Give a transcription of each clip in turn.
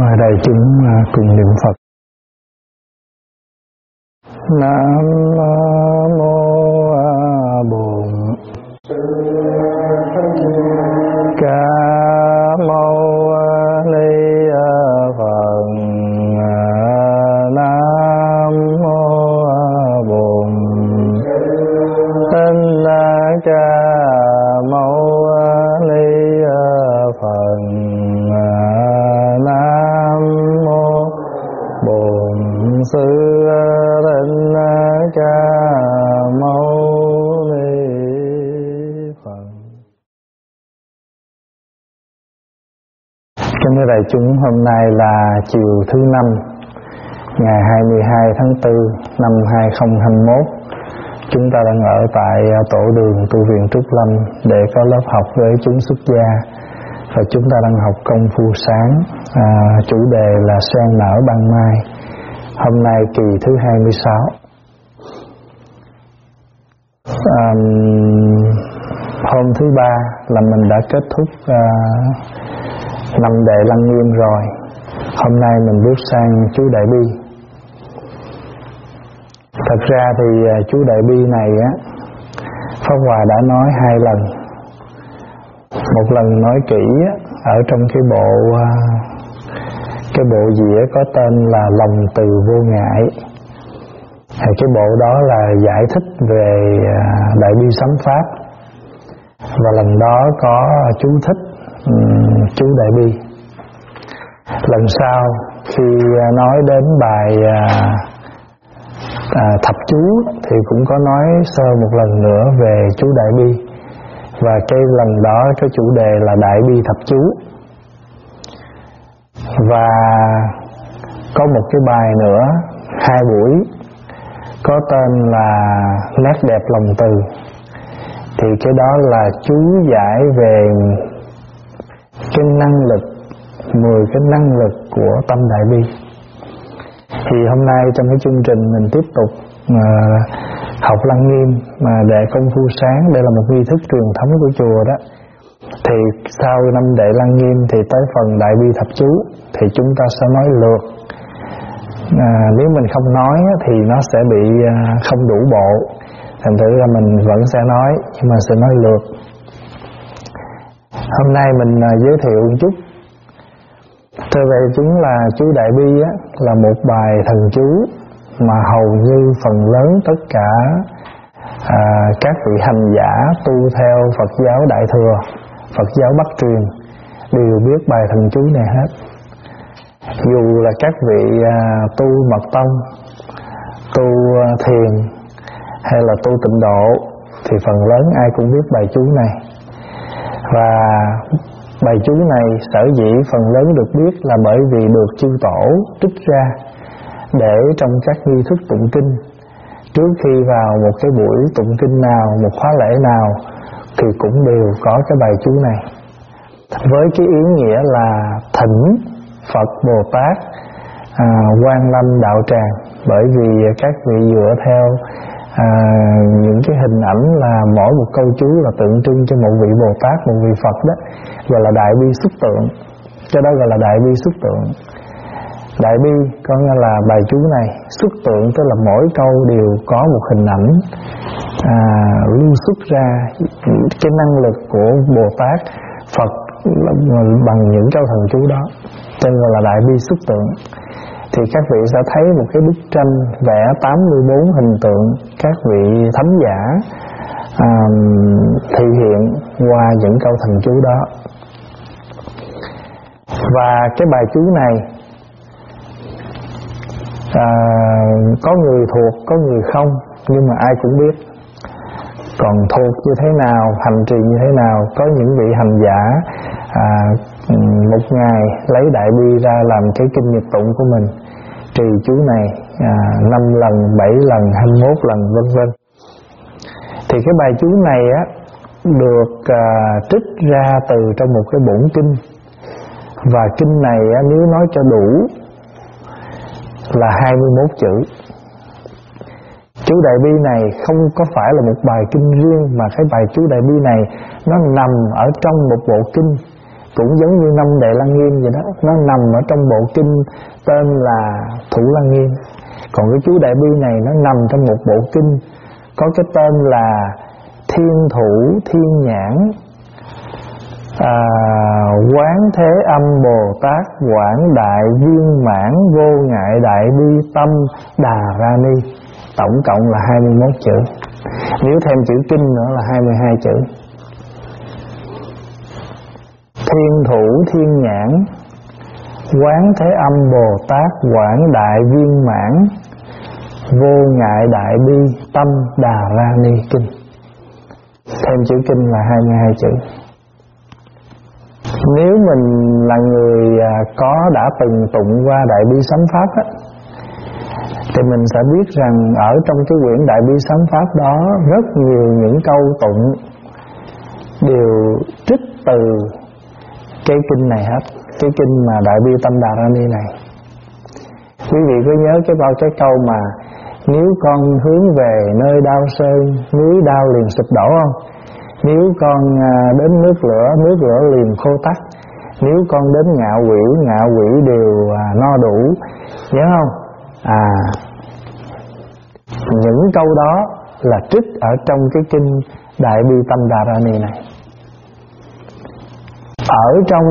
Mời đại chúng cùng niệm Phật. Nam mô Bổn Ca Mâu Ni Phật. Nam mô Bổn Thích Ca Mâu Ni Phật. Nam mô Bổn Sư Thích Ca Mâu Ni Phật. Kính thưa đại chúng, hôm nay là chiều thứ Năm, ngày 22 tháng 4 năm 2021. Chúng ta đang ở tại tổ đường tu viện Trúc Lâm để có lớp học với chúng xuất gia, và chúng ta đang học công phu sáng. Chủ đề là sen nở ban mai. Hôm nay kỳ thứ 26. Hôm thứ Ba là mình đã kết thúc năm đệ Lăng Nghiêm rồi. Hôm nay mình bước sang chú Đại Bi. Thật ra thì chú Đại Bi này á, Pháp Hòa đã nói 2 lần. Một lần nói kỹ á, ở trong cái bộ dĩa có tên là Lòng Từ Vô Ngại. Cái bộ đó là giải thích về Đại Bi Sấm Pháp, và lần đó có chú thích chú Đại Bi. Lần sau khi nói đến bài thập chú thì cũng có nói sơ một lần nữa về chú Đại Bi, và cái lần đó cái chủ đề là Đại Bi thập chú. Và có một cái bài nữa 2 buổi có tên là Nét Đẹp Lòng Từ, thì cái đó là chú giải về cái năng lực, 10 cái năng lực của tâm Đại Bi. Thì hôm nay trong cái chương trình mình tiếp tục học Lăng Nghiêm mà đệ công phu sáng. Đây là một nghi thức truyền thống của chùa đó. Thì sau năm đệ Lăng Nghiêm thì tới phần Đại Bi thập chú thì chúng ta sẽ nói lượt. Nếu mình không nói thì nó sẽ bị không đủ bộ, thành thử ra mình vẫn sẽ nói, nhưng mà sẽ nói lượt. Hôm nay mình giới thiệu một chút. Thưa vậy, chúng là chú Đại Bi á, là một bài thần chú mà hầu như phần lớn tất cả các vị hành giả tu theo Phật giáo Đại Thừa, Phật giáo Bắc truyền đều biết bài thần chú này hết. Dù là các vị tu mật tông, tu thiền hay là tu tịnh độ thì phần lớn ai cũng biết bài chú này. Và bài chú này sở dĩ phần lớn được biết là bởi vì được chư tổ trích ra để trong các nghi thức tụng kinh. Trước khi vào một cái buổi tụng kinh nào, một khóa lễ nào thì cũng đều có cái bài chú này, với cái ý nghĩa là thỉnh Phật Bồ Tát Quan Lâm Đạo Tràng. Bởi vì các vị dựa theo những cái hình ảnh là mỗi một câu chú là tượng trưng cho một vị Bồ Tát, một vị Phật đó, gọi là Đại Bi xuất tượng. Cho đó gọi là Đại Bi xuất tượng. Đại Bi có nghĩa là bài chú này xuất tượng, tức là mỗi câu đều có một hình ảnh lưu xuất ra cái năng lực của Bồ Tát, Phật bằng những câu thần chú đó, tên gọi là Đại Bi xuất tượng. Thì các vị sẽ thấy một cái bức tranh vẽ 84 hình tượng các vị thánh giả thể hiện qua những câu thần chú đó. Và cái bài chú này có người thuộc, có người không, nhưng mà ai cũng biết. Còn thuộc như thế nào, hành trì như thế nào, có những vị hành giả một ngày lấy Đại Bi ra làm cái kinh nhật tụng của mình, trì chú này 5 lần, 7 lần, 21 lần vân vân. Thì cái bài chú này á được trích ra từ trong một cái bổn kinh, và kinh này á, nếu nói cho đủ là 21 chữ. Chú Đại Bi này không có phải là một bài kinh riêng, mà cái bài chú Đại Bi này nó nằm ở trong một bộ kinh cũng giống như 5 Đệ Lăng Nghiêm vậy đó, nó nằm ở trong bộ kinh tên là Thủ Lăng Nghiêm. Còn cái chú Đại Bi này nó nằm trong một bộ kinh có cái tên là Thiên Thủ Thiên Nhãn Quán Thế Âm Bồ Tát Quảng Đại Viên Mãn Vô Ngại Đại Bi Tâm Đà Ra Ni. Tổng cộng là 21 chữ. Nếu thêm chữ kinh nữa là 22 chữ. Thiên Thủ Thiên Nhãn Quán Thế Âm Bồ Tát Quảng Đại Viên Mãn Vô Ngại Đại Bi Tâm Đà Ra Ni Kinh. Thêm chữ kinh là 22 chữ. Nếu mình là người đã từng tụng qua Đại Bi Sám Pháp á, thì mình sẽ biết rằng ở trong cái quyển Đại Bi Sám Pháp đó rất nhiều những câu tụng đều trích từ cái kinh này hết, cái kinh mà Đại Bi Tâm Đà Ra Ni này. Quý vị có nhớ cái câu mà nếu con hướng về nơi đao sơn, núi đao liền sụp đổ không? Nếu con đến nước lửa liền khô tắt. Nếu con đến ngạ quỷ đều no đủ. Nhớ không? Những câu đó là trích ở trong cái kinh Đại Bi Tâm Đà Ra Ni này. Ở trong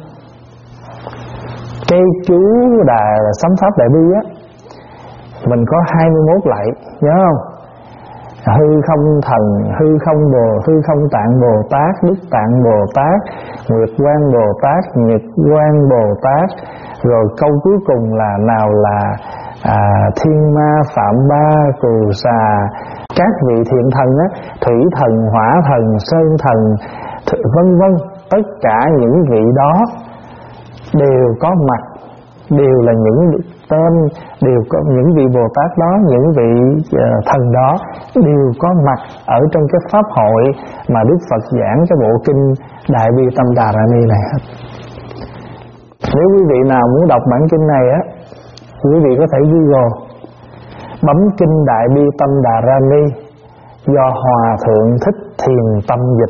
cái chú Sám Pháp Đại Bi á, mình có 21 lạy, nhớ không? Hư không thần, hư không tạng Bồ Tát, Đức Tạng Bồ Tát, Nguyệt Quang Bồ Tát, Nhật Quang Bồ Tát. Rồi câu cuối cùng là nào là thiên ma phạm ba cù xà, các vị thiện thần á, thủy thần, hỏa thần, sơn thần, vân vân. Tất cả những vị đó đều có mặt, đều là những tên, đều có những vị Bồ Tát đó, những vị thần đó đều có mặt ở trong cái pháp hội mà Đức Phật giảng cái bộ kinh Đại Bi Tâm Đà Ra Ni này hết. Nếu quý vị nào muốn đọc bản kinh này á, quý vị có thể Google bấm kinh Đại Bi Tâm Đà Ra Ni do Hòa Thượng Thích Thiền Tâm dịch.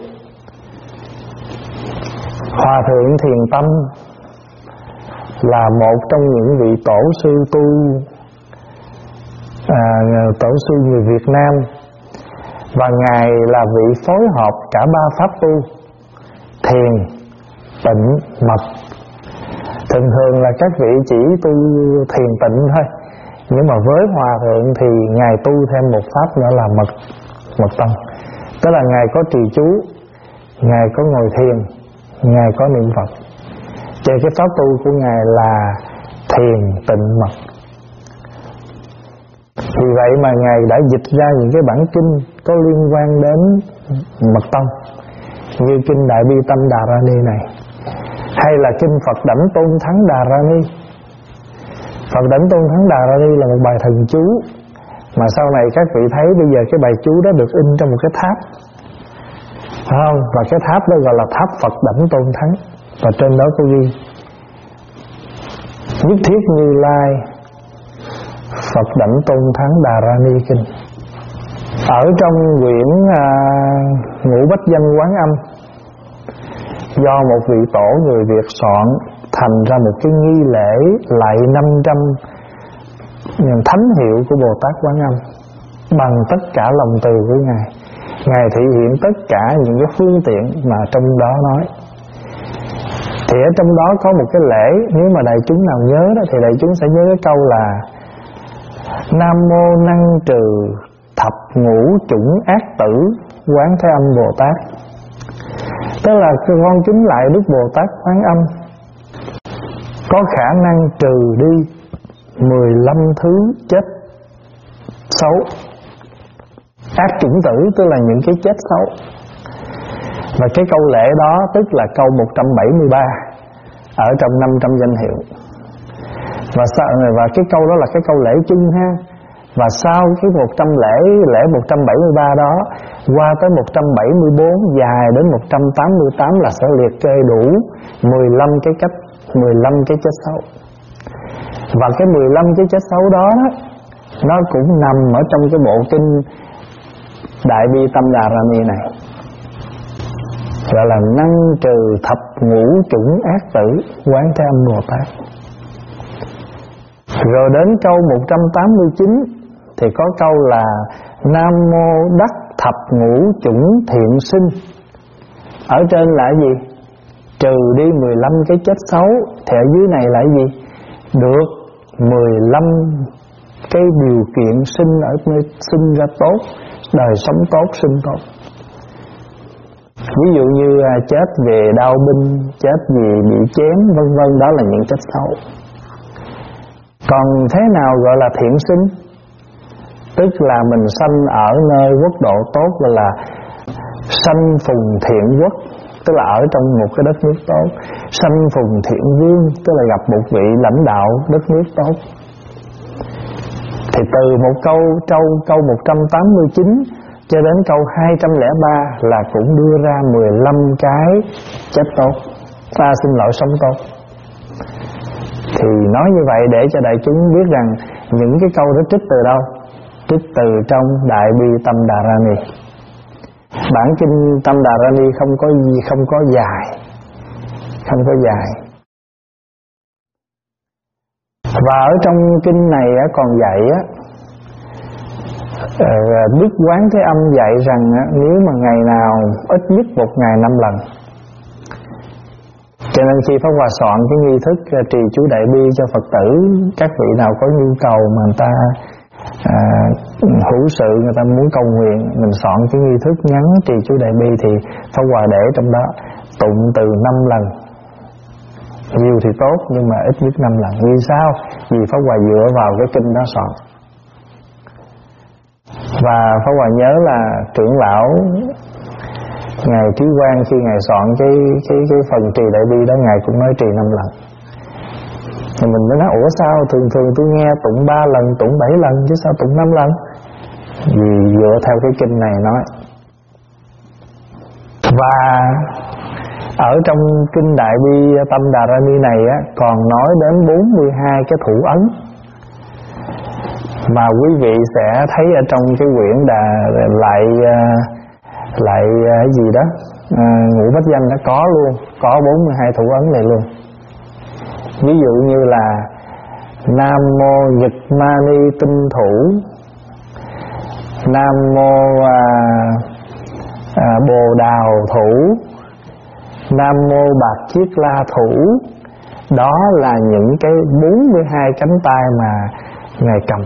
Hòa Thượng Thiền Tâm là một trong những vị tổ sư tổ sư người Việt Nam, và Ngài là vị phối hợp cả 3 pháp tu: thiền, tịnh, mật. Thường là các vị chỉ tu thiền tịnh thôi, nhưng mà với Hòa Thượng thì Ngài tu thêm một pháp nữa là mật tông. Tức là Ngài có trì chú, Ngài có ngồi thiền, Ngài có niệm Phật. Cho cái pháp tu của Ngài là thiền tịnh mật. Vì vậy mà Ngài đã dịch ra những cái bản kinh có liên quan đến mật tông, như kinh Đại Bi Tâm Đà Ra Ni này, hay là kinh Phật Đảnh Tôn Thắng Đà Ra Ni. Phật Đảnh Tôn Thắng Đà Ra Ni là một bài thần chú mà sau này các vị thấy bây giờ cái bài chú đó được in trong một cái tháp, phải không? Và cái tháp đó gọi là tháp Phật Đảnh Tôn Thắng, và trên đó có ghi Nhất Thiết Như Lai Phật Đảnh Tôn Thắng Đà Ra Ni kinh. Ở trong quyển Ngũ Bách Danh Quán Âm, do một vị tổ người Việt soạn, thành ra một cái nghi lễ lạy 500 thánh hiệu của Bồ Tát Quán Âm bằng tất cả lòng từ của Ngài. Ngài thể hiện tất cả những cái phương tiện mà trong đó nói. Thì ở trong đó có một cái lễ, nếu mà đại chúng nào nhớ đó thì đại chúng sẽ nhớ cái câu là Nam Mô Năng Trừ Thập Ngũ Chủng Ác Tử Quán Thế Âm Bồ Tát. Tức là con kính lại Đức Bồ Tát Quán Âm có khả năng trừ đi 15 thứ chết xấu. Ác chủng tử tức là những cái chết xấu. Và cái câu lễ đó tức là câu 173 ở trong 500 danh hiệu. Và cái câu đó là cái câu lễ chung ha. Và sau cái 173 đó, qua tới 174 dài đến 188 là sẽ liệt kê đủ 15 cái chết xấu. Và cái 15 cái chết xấu đó nó cũng nằm ở trong cái bộ kinh Đại Bi Tâm Đà Ra Ni này. gọi là năng trừ thập ngũ chủng ác tử Quán Thế Âm Bồ Tát. Rồi đến câu 189 thì có câu là Nam Mô Đắc Thập Ngũ Chủng Thiện Sinh. Ở trên là gì? Trừ đi 15 cái chết xấu. Thì ở dưới này là gì? Được 15 cái điều kiện sinh ở nơi sinh ra tốt, đời sống tốt, sinh tốt. Ví dụ như chết về đau binh, chết vì bị chém, vân vân, đó là những chết xấu. Còn thế nào gọi là thiện sinh? Tức là mình sanh ở nơi quốc độ tốt, gọi là sanh phùng thiện quốc, tức là ở trong một cái đất nước tốt. Sanh phùng thiện vương, tức là gặp một vị lãnh đạo đất nước tốt. Thì từ một câu 189 cho đến câu 203 là cũng đưa ra 15 cái chết tốt, xin lỗi sống tốt. Thì nói như vậy để cho đại chúng biết rằng những cái câu đó trích từ đâu? Trích từ trong Đại Bi Tâm Đà Ra Ni. Bản kinh Tâm Đà Ra Ni không có dài. Và ở trong kinh này còn dạy Đức Quán Thế Âm dạy rằng nếu mà ngày nào ít nhất một ngày 5 lần. Cho nên khi Pháp Hòa soạn cái nghi thức trì chú Đại Bi cho Phật tử, các vị nào có nhu cầu mà người ta hữu sự, người ta muốn cầu nguyện, mình soạn cái nghi thức ngắn trì chú Đại Bi thì Pháp Hòa để trong đó tụng từ 5 lần. Nhiều thì tốt nhưng mà ít nhất 5 lần. Vì sao? Vì Pháp Hòa dựa vào cái kinh đó soạn. Và Pháp Hòa nhớ là trưởng lão Ngài Trí Quang khi Ngài soạn cái phần trì Đại Bi đó, Ngài cũng nói trì 5 lần. Thì mình mới nói ủa sao thường tôi nghe tụng 3 lần, tụng 7 lần chứ sao tụng 5 lần? Vì dựa theo cái kinh này nói. Và ở trong kinh Đại Bi Tâm Đà Ra Ni này còn nói đến 42 cái thủ ấn mà quý vị sẽ thấy ở trong cái quyển lại gì đó Ngũ Bách Danh nó có luôn, có 42 thủ ấn này luôn. Ví dụ như là Nam Mô Nhật Mani Tinh Thủ, Nam Mô Bồ Đào Thủ, Nam Mô Bạc Chiết La Thủ. Đó là những cái 42 cánh tay mà Ngài cầm.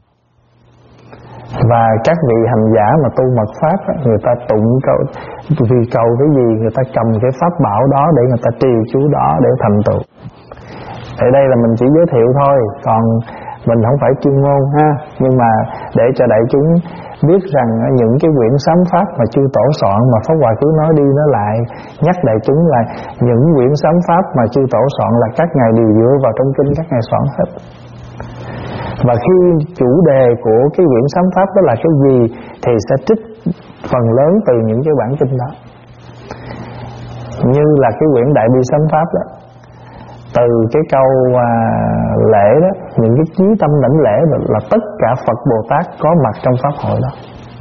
Và các vị hành giả mà tu mật pháp người ta tụng cầu, vì cầu cái gì người ta cầm cái pháp bảo đó để người ta trì chú đó để thành tựu. Ở đây là mình chỉ giới thiệu thôi, còn mình không phải chuyên môn ha. Nhưng mà để cho đại chúng biết rằng những cái quyển sám pháp mà chư tổ soạn mà Pháp Hòa cứ nói đi nói lại, nhắc đại chúng là những quyển sám pháp mà chư tổ soạn là các ngài đều dựa vào trong kinh các ngài soạn hết. Và khi chủ đề của cái quyển sám pháp đó là cái gì thì sẽ trích phần lớn từ những cái bản kinh đó. Như là cái quyển Đại Bi Sám Pháp đó, từ cái câu lễ đó, những cái chí tâm đảnh lễ là tất cả Phật Bồ Tát có mặt trong pháp hội đó.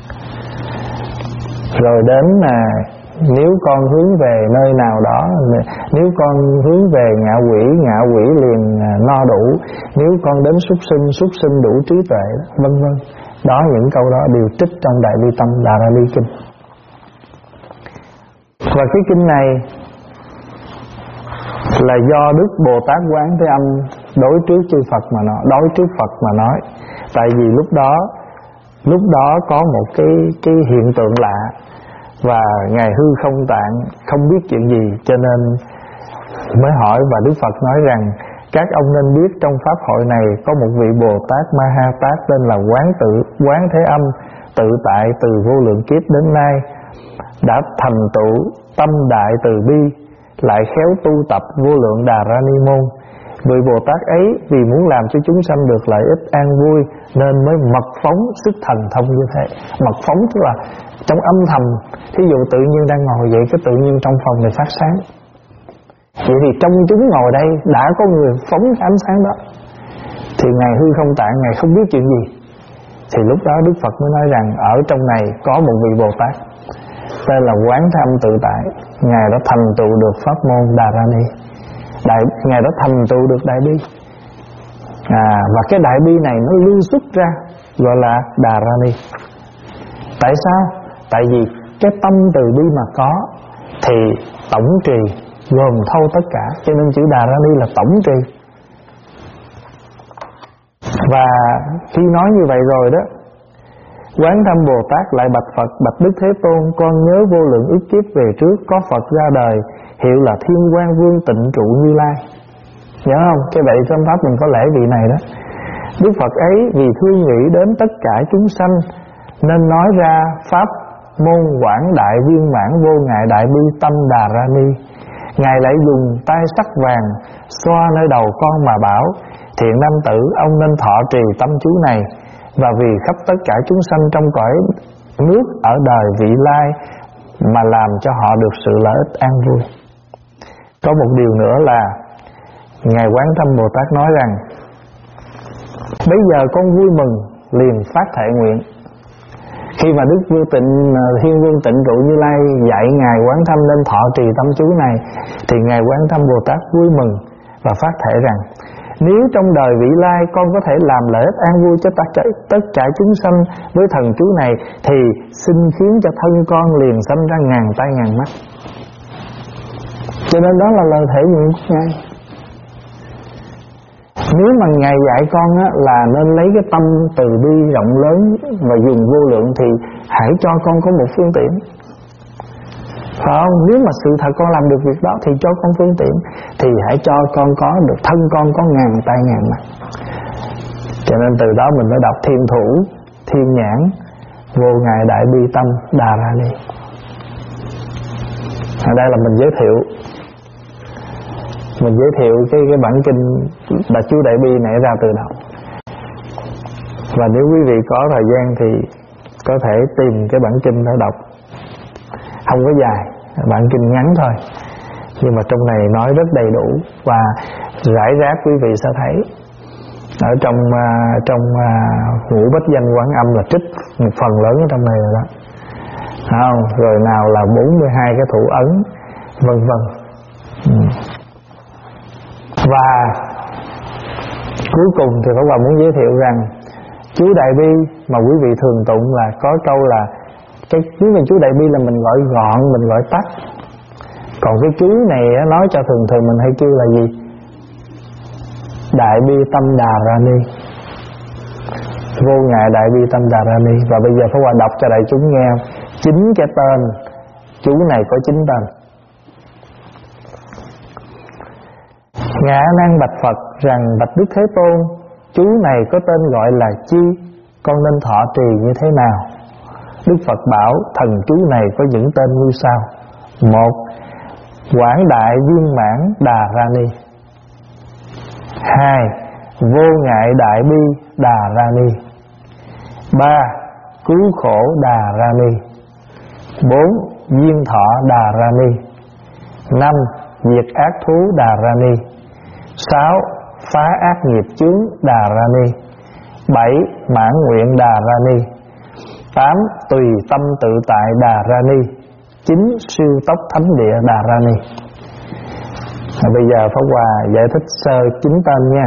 Rồi đến là nếu con hướng về nơi nào đó, nếu con hướng về ngạ quỷ liền no đủ, nếu con đến súc sinh đủ trí tuệ, vân vân. Đó, những câu đó đều trích trong Đại Bi Tâm Đà Ra Ni Kinh. Và cái kinh này là do Đức Bồ Tát Quán Thế Âm đối trước chư Phật mà nói, đối trước Phật mà nói. Tại vì lúc đó có một cái hiện tượng lạ và Ngài hư không tạng không biết chuyện gì, cho nên mới hỏi. Và Đức Phật nói rằng các ông nên biết trong pháp hội này có một vị Bồ Tát Ma Ha Tát tên là Quán Thế Âm, tự tại từ vô lượng kiếp đến nay đã thành tựu tâm đại từ bi, lại khéo tu tập vô lượng Đà Ra Ni môn. Vị Bồ Tát ấy vì muốn làm cho chúng sanh được lợi ích an vui nên mới mật phóng sức thần thông như thế. Mật phóng tức là trong âm thầm. Thí dụ tự nhiên đang ngồi vậy, cái tự nhiên trong phòng này phát sáng. Vậy thì trong chúng ngồi đây đã có người phóng cái ánh sáng đó, thì Ngài hư không tạng, Ngài không biết chuyện gì. Thì lúc đó Đức Phật mới nói rằng ở trong này có một vị Bồ Tát tên là Quán Thế Âm tự tại, Ngài đã thành tựu được pháp môn Đà Ra Ni. Ngài đã thành tựu được đại bi. Và cái đại bi này nó lưu xuất ra gọi là Đà Ra Ni. Tại sao? Tại vì cái tâm từ bi mà có thì tổng trì gồm thâu tất cả, cho nên chữ Đà Ra Ni là tổng trì. Và khi nói như vậy rồi đó, Quán Thâm Bồ Tát lại bạch Phật: bạch Đức Thế Tôn, con nhớ vô lượng ức kiếp về trước có Phật ra đời hiệu là Thiên Quang Vương Tịnh Trụ Như Lai. Nhớ không? Cái vậy trong pháp mình có lễ vị này đó. Đức Phật ấy vì thương nghĩ đến tất cả chúng sanh nên nói ra pháp môn quảng đại viên mãn vô ngại đại bi tâm Đà Ra Ni. Ngài lại dùng tay sắc vàng xoa nơi đầu con mà bảo: thiện nam tử, ông nên thọ trì tâm chú này, và vì khắp tất cả chúng sanh trong cõi nước ở đời vị lai mà làm cho họ được sự lợi ích an vui. Có một điều nữa là Ngài Quán Thâm Bồ Tát nói rằng: bây giờ con vui mừng liền phát thệ nguyện. Khi mà Đức Thiên Vương Tịnh Trụ Như Lai dạy Ngài Quán Thâm nên thọ trì tâm chú này, thì Ngài Quán Thâm Bồ Tát vui mừng và phát thệ rằng: nếu trong đời vị lai con có thể làm lợi ích an vui cho tất cả chúng sanh với thần chú này, thì xin khiến cho thân con liền sanh ra ngàn tay ngàn mắt. Cho nên đó là lời thể nguyện của Ngài. Nếu mà Ngài dạy con là nên lấy cái tâm từ bi rộng lớn và dùng vô lượng, thì hãy cho con có một phương tiện, phải không? Nếu mà sự thật con làm được việc đó thì cho con phương tiện, thì hãy cho con có được thân con có ngàn tay ngàn mắt. Cho nên từ đó mình mới đọc Thiên Thủ, Thiên Nhãn, Vô Ngại Đại Bi Tâm Đà Ra Ni. Ở đây là mình giới thiệu cái bản kinh Đại Chú Đại Bi này ra từ đầu. Và nếu quý vị có thời gian thì có thể tìm cái bản kinh để đọc. Không có dài, bản kinh ngắn thôi, nhưng mà trong này nói rất đầy đủ và rải rác. Quý vị sẽ thấy ở trong Ngũ Bách Danh Quán Âm là trích một phần lớn ở trong này rồi đó, không? Rồi nào là 42 cái thủ ấn, vân vân. Và cuối cùng thì Pháp Hòa muốn giới thiệu rằng chú Đại Bi mà quý vị thường tụng là có câu là cái chú mình chú Đại Bi là mình gọi gọn, mình gọi tắt. Còn cái chú này nói cho thường mình hay kêu là gì? Đại Bi Tâm Đà Ra Ni, Vô Ngại Đại Bi Tâm Đà Ra Ni. Và bây giờ Pháp Hòa đọc cho đại chúng nghe chính cái tên chú này có chính tên. Ngã Nan bạch Phật rằng: bạch Đức Thế Tôn, chú này có tên gọi là chi? Con nên thọ trì như thế nào? Đức Phật bảo: thần chú này có những tên như sau: 1. Quảng Đại Viên Mãn Đà Ra Ni. 2. Vô Ngại Đại Bi Đà Ra Ni. 3. Cứu Khổ Đà Ra Ni. 4. Duyên Thọ Đà Ra Ni. 5. Diệt Ác Thú Đà Ra Ni. 6. Phá ác nghiệp chướng Đà Ra Ni. 7. Mãn nguyện Đà Ra Ni. 8. Tùy tâm tự tại Đà Ra Ni. 9. Siêu tốc thánh địa Đà Ra Ni. Bây giờ Pháp Hòa giải thích sơ 9 tên nha.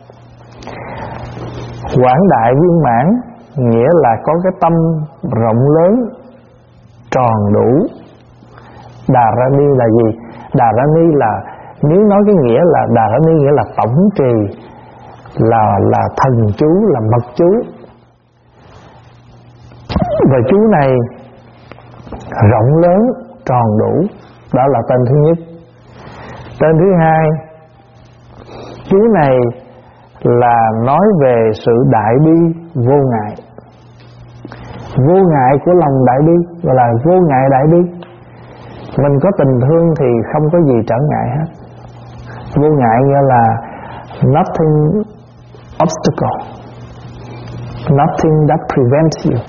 Quảng Đại Viên Mãn nghĩa là có cái tâm rộng lớn, tròn đủ. Đà Ra Ni là gì? Đà Ra Ni là, nếu nói cái nghĩa là Đà Ra Ni nghĩa là tổng trì, là thần chú, là mật chú. Và chú này rộng lớn, tròn đủ. Đó là tên thứ nhất. Tên thứ hai, chú này là nói về sự đại bi vô ngại. Vô ngại của lòng đại bi gọi là vô ngại đại bi. Mình có tình thương thì không có gì trở ngại hết. Vô ngại nghĩa là nothing obstacle, nothing that prevents you.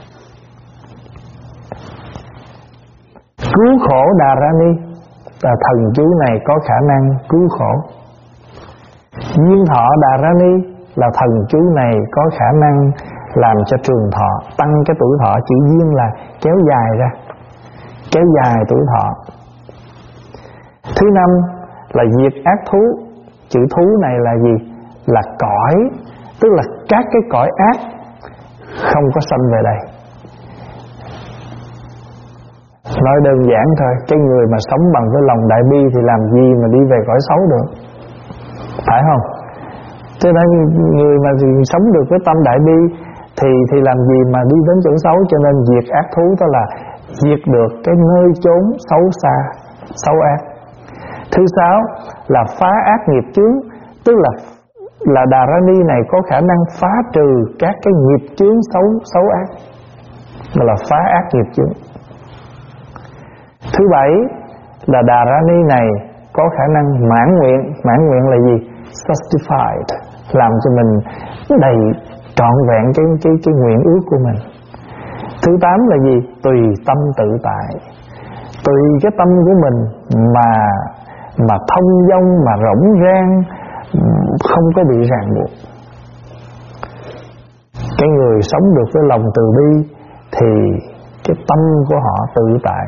Cứu khổ Đà Ra Ni là thần chú này có khả năng cứu khổ. Duyên Thọ Đà Ra Ni là thần chú này có khả năng làm cho trường thọ, tăng cái tuổi thọ. Chữ duyên là kéo dài ra, kéo dài tuổi thọ. Thứ năm là diệt ác thú. Chữ thú này là gì? Là cõi, tức là các cái cõi ác không có sanh về đây. Nói đơn giản thôi, cái người mà sống bằng cái lòng đại bi thì làm gì mà đi về cõi xấu được, phải không? Cho nên người mà sống được với tâm đại bi thì làm gì mà đi đến chỗ xấu. Cho nên diệt ác thú đó là diệt được cái nơi chốn xấu xa, xấu ác. Thứ sáu là phá ác nghiệp chướng, tức là Đà Ra Ni này có khả năng phá trừ các cái nghiệp chướng xấu ác, đó là phá ác nghiệp chướng. Thứ bảy là Đà Ra Ni này có khả năng mãn nguyện. Mãn nguyện là gì? Satisfied, làm cho mình đầy trọn vẹn cái nguyện ước của mình. Thứ tám là gì? Tùy tâm tự tại, tùy cái tâm của mình mà thông dong, mà rỗng rang, không có bị ràng buộc. Cái người sống được với lòng từ bi thì cái tâm của họ tự tại,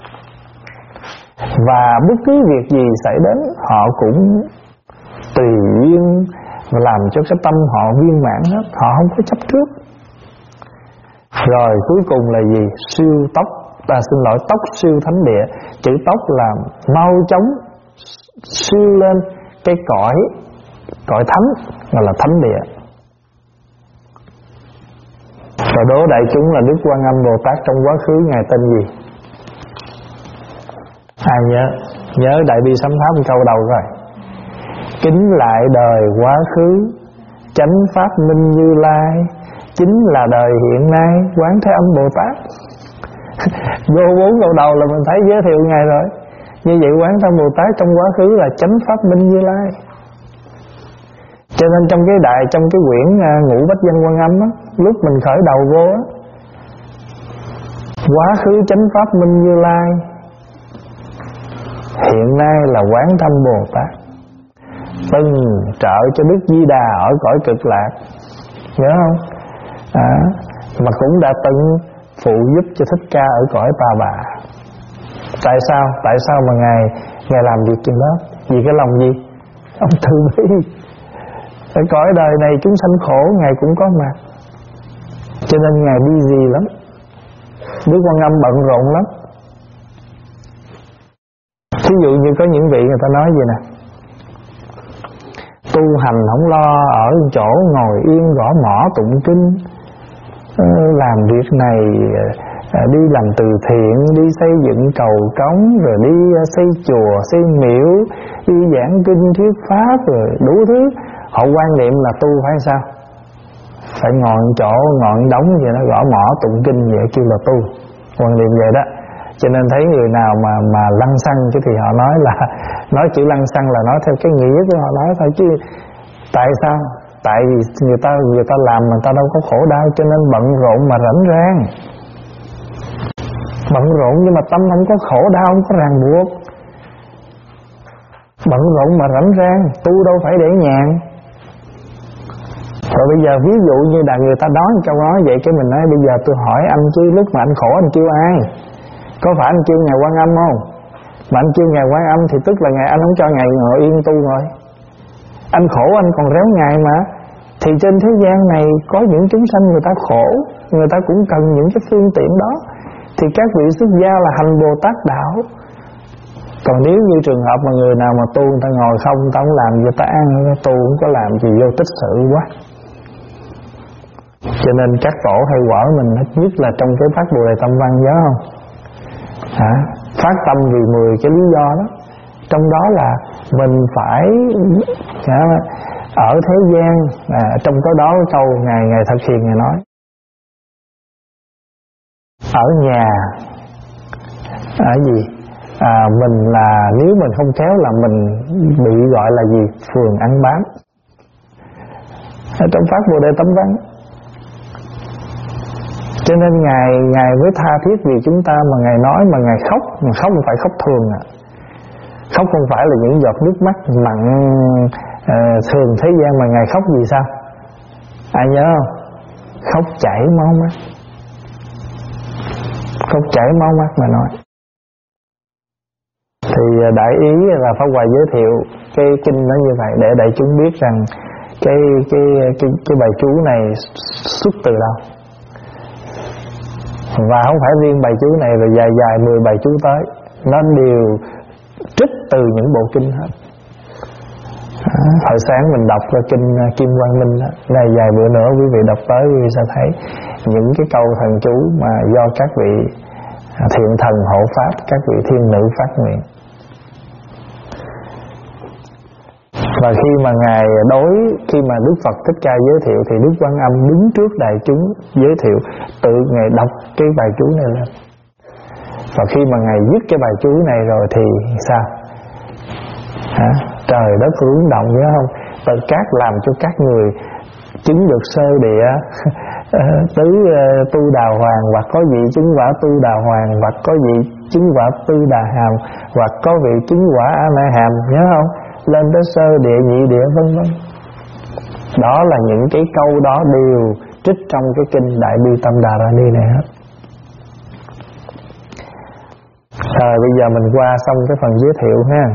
và bất cứ việc gì xảy đến họ cũng tùy duyên làm cho cái tâm họ viên mãn hết, họ không có chấp trước. Rồi cuối cùng là gì? Siêu tốc, tốc siêu thánh địa. Chữ tốc là mau chóng siêu lên cái cõi thánh, gọi là thánh địa. Và đố đại chúng là Đức Quan Âm Bồ Tát trong quá khứ Ngài tên gì? Ai nhớ Đại Bi Sám Pháp câu đầu rồi. Kính lại đời quá khứ, chánh pháp minh Như Lai, chính là đời hiện nay Quán Thế Âm Bồ Tát. Vô 4 câu đầu là mình thấy giới thiệu Ngài rồi. Như vậy Quán Thế Âm Bồ Tát trong quá khứ là chánh pháp minh Như Lai. Cho nên trong cái quyển Ngũ Bách Danh Quan Âm á, lúc mình khởi đầu vô á, quá khứ chánh pháp minh Như Lai, hiện nay là Quán Thế Âm Bồ Tát, từng trợ cho Đức Di Đà ở cõi Cực Lạc, nhớ không? Mà cũng đã từng phụ giúp cho Thích Ca ở cõi Ta Bà. Tại sao mà Ngài làm việc chuyện đó? Vì cái lòng gì? Ông từ bi. Ở cõi đời này chúng sanh khổ Ngài cũng có mặt, cho nên Ngài busy lắm. Đức Quan Âm bận rộn lắm. Thí dụ như có những vị người ta nói gì nè: tu hành không lo ở chỗ ngồi yên gõ mõ tụng kinh, làm việc này, đi làm từ thiện, đi xây dựng cầu cống, rồi đi xây chùa, xây miễu, đi giảng kinh thuyết pháp, rồi đủ thứ. Họ quan niệm là tu phải sao? Phải ngồi chỗ, ngồi đống vậy đó, gõ mõ tụng kinh vậy kêu là tu. Quan niệm vậy đó. Cho nên thấy người nào mà lăng xăng chứ thì họ nói chữ lăng xăng là nói theo cái nghĩa của họ nói thôi, chứ tại sao? Tại vì người ta làm mà người ta đâu có khổ đau, cho nên bận rộn mà rảnh rang. Bận rộn nhưng mà tâm không có khổ đau, không có ràng buộc. Bận rộn mà rảnh rang, tu đâu phải để nhàn. Rồi bây giờ ví dụ như là người ta nói câu nói vậy, cái mình nói bây giờ tôi hỏi anh chứ lúc mà anh khổ anh kêu ai? Có phải anh kêu Ngài Quan Âm không? Mà anh kêu Ngài Quan Âm thì tức là anh không cho Ngài ngồi yên tu rồi. Anh khổ anh còn réo Ngài mà. Thì trên thế gian này có những chúng sanh người ta khổ, người ta cũng cần những cái phương tiện đó. Thì các vị xuất gia là hành Bồ Tát đạo. Còn nếu như trường hợp mà người nào mà tu, người ta ngồi không, người ta không làm gì, ta ăn, tu không có làm gì, vô tích sự quá. Cho nên các tổ hay quở mình nhất là trong cái phát Bồ Đề Tâm Văn, nhớ không? Phát tâm vì 10 cái lý do đó. Trong đó là mình phải ở thế gian, trong cái đó cái câu Ngài Thật Hiền Ngài nói: ở nhà mình là nếu mình không khéo là mình bị gọi là gì? Phường ăn bám. Ở trong phát Bồ Đề Tâm Văn. Cho nên Ngài mới tha thiết vì chúng ta mà Ngài nói, mà Ngài khóc, mà khóc không phải khóc thường Khóc không phải là những giọt nước mắt mặn thường thế gian, mà Ngài khóc vì sao? Ai nhớ không? Khóc chảy máu mắt. Khóc chảy máu mắt mà nói. Thì đại ý là Pháp Hòa giới thiệu cái kinh nó như vậy để đại chúng biết rằng cái bài chú này xuất từ đâu. Và không phải riêng bài chú này rồi dài 10 bài chú tới, nó đều trích từ những bộ kinh hết. Hồi sáng mình đọc kinh Kim Quang Minh đó, này vài bữa nữa quý vị đọc tới quý vị sẽ thấy những cái câu thần chú mà do các vị thiện thần hộ pháp, các vị thiên nữ phát nguyện. Và khi mà khi mà Đức Phật Thích Ca giới thiệu thì Đức Quan Âm đứng trước đại chúng giới thiệu, tự Ngài đọc cái bài chú này lên. Và khi mà Ngài viết cái bài chú này rồi thì sao? Trời đất rúng động, nhớ không? Tự cát làm cho các người chứng được sơ địa tứ tu đà hoàng, hoặc có vị chứng quả tu đà hoàng, hoặc có vị chứng quả tư đà hàm, hoặc có vị chứng quả a la hàm, nhớ không? Lên tới sơ địa, nhị địa, vân vân. Đó là những cái câu đó đều trích trong cái kinh Đại Bi Tâm Đà Ra Ni này hết. Rồi bây giờ mình qua xong cái phần giới thiệu ha.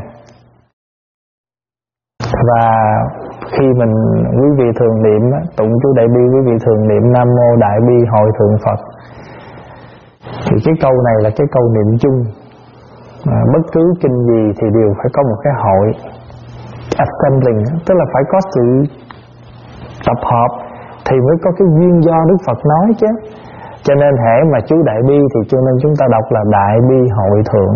Và khi mình quý vị thường niệm tụng chú Đại Bi, quý vị thường niệm Nam Mô Đại Bi Hội Thượng Phật, thì cái câu này là cái câu niệm chung. Bất cứ kinh gì thì đều phải có một cái hội assembling, tức là phải có sự tập hợp thì mới có cái duyên do Đức Phật nói chứ. Cho nên hễ mà chú Đại Bi thì cho nên chúng ta đọc là Đại Bi Hội Thượng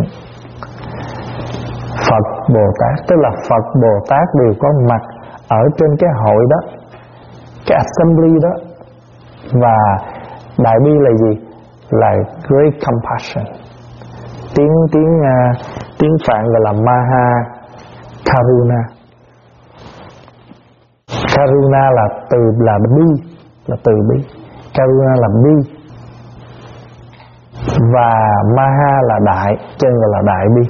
Phật Bồ Tát, tức là Phật Bồ Tát đều có mặt ở trên cái hội đó, cái assembly đó. Và Đại Bi là gì? Là Great Compassion. Tiếng Phạn gọi là Maha Karuna. Karuna là từ bi, Karuna là bi, và Maha là đại, trên gọi là Đại Bi,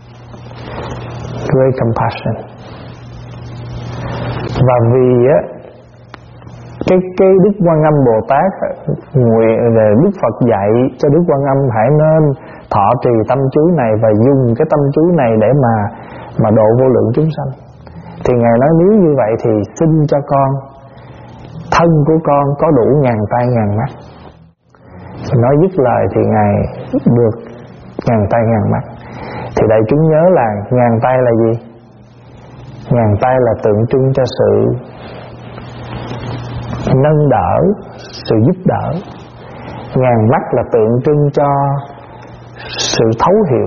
Great Compassion. Và vì cái Đức Quan Âm Bồ Tát Đức Phật dạy cho Đức Quan Âm hãy nên thọ trì tâm chú này và dùng cái tâm chú này để mà độ vô lượng chúng sanh. Thì Ngài nói nếu như vậy thì xin cho con, thân của con có đủ ngàn tay ngàn mắt. Nói dứt lời thì Ngài được ngàn tay ngàn mắt. Thì đại chúng nhớ là ngàn tay là gì? Ngàn tay là tượng trưng cho sự nâng đỡ, sự giúp đỡ. Ngàn mắt là tượng trưng cho sự thấu hiểu.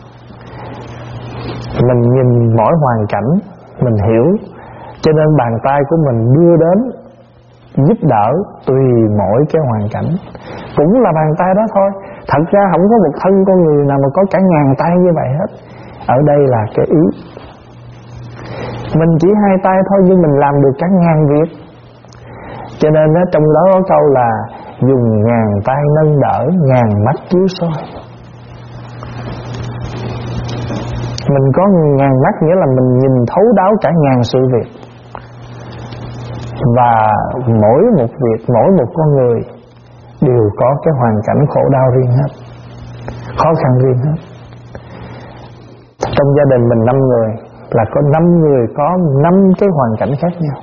Mình nhìn mỗi hoàn cảnh mình hiểu, cho nên bàn tay của mình đưa đến giúp đỡ tùy mỗi cái hoàn cảnh. Cũng là bàn tay đó thôi. Thật ra không có một thân con người nào mà có cả ngàn tay như vậy hết. Ở đây là cái ý mình chỉ hai tay thôi nhưng mình làm được cả ngàn việc. Cho nên trong đó có câu là dùng ngàn tay nâng đỡ, ngàn mắt chiếu soi. Mình có ngàn mắt nghĩa là mình nhìn thấu đáo cả ngàn sự việc. Và mỗi một việc, mỗi một con người đều có cái hoàn cảnh khổ đau riêng hết, khó khăn riêng hết. Trong gia đình mình 5 người là có 5 người có 5 cái hoàn cảnh khác nhau.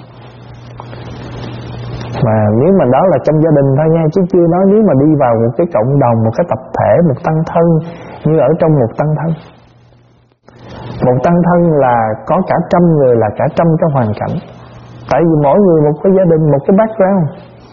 Mà nếu mà đó là trong gia đình thôi nha, chứ chưa nói nếu mà đi vào một cái cộng đồng, một cái tập thể, một tăng thân, như ở trong một tăng thân. Một tăng thân là có cả 100 người, là cả 100 cái hoàn cảnh. Tại vì mỗi người một cái gia đình, một cái background.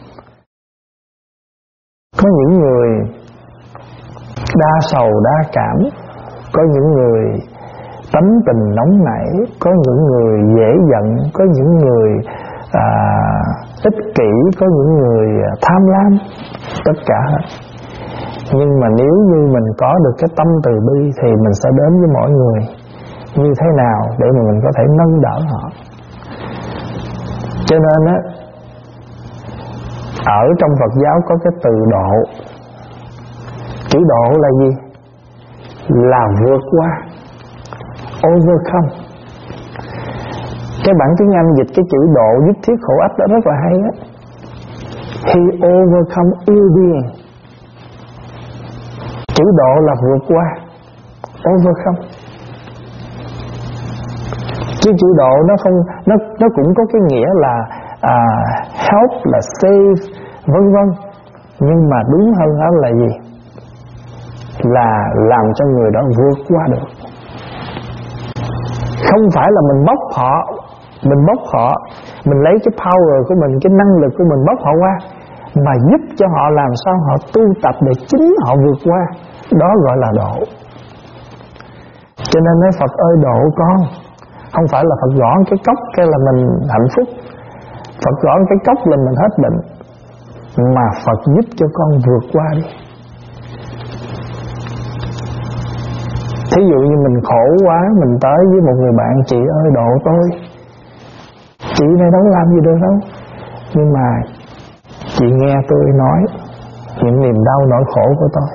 Có những người đa sầu đa cảm, có những người tánh tình nóng nảy, có những người dễ giận, có những người ích kỷ, có những người tham lam, tất cả hết. Nhưng mà nếu như mình có được cái tâm từ bi thì mình sẽ đến với mỗi người như thế nào để mà mình có thể nâng đỡ họ. Cho nên ở trong Phật giáo có cái từ độ. Chữ độ là gì? Là vượt qua, overcome. Cái bản tiếng Anh dịch cái chữ độ nhất thiết khổ ách đó rất là hay á. He overcome ill being. Chữ độ là vượt qua, overcome. Cái chữ độ nó cũng có cái nghĩa là help, là save, vân vân. Nhưng mà đúng hơn đó là gì? Là làm cho người đó vượt qua được. Không phải là mình bóc họ, mình lấy cái power của mình, cái năng lực của mình bóc họ qua, mà giúp cho họ làm sao họ tu tập để chính họ vượt qua. Đó gọi là độ. Cho nên nói Phật ơi độ con, không phải là Phật gõ cái cốc cái là mình hạnh phúc, Phật gõ cái cốc là mình hết bệnh, mà Phật giúp cho con vượt qua đi. Thí dụ như mình khổ quá, mình tới với một người bạn: chị ơi độ tôi. Chị này đâu làm gì được đâu, nhưng mà chị nghe tôi nói những niềm đau nỗi khổ của tôi,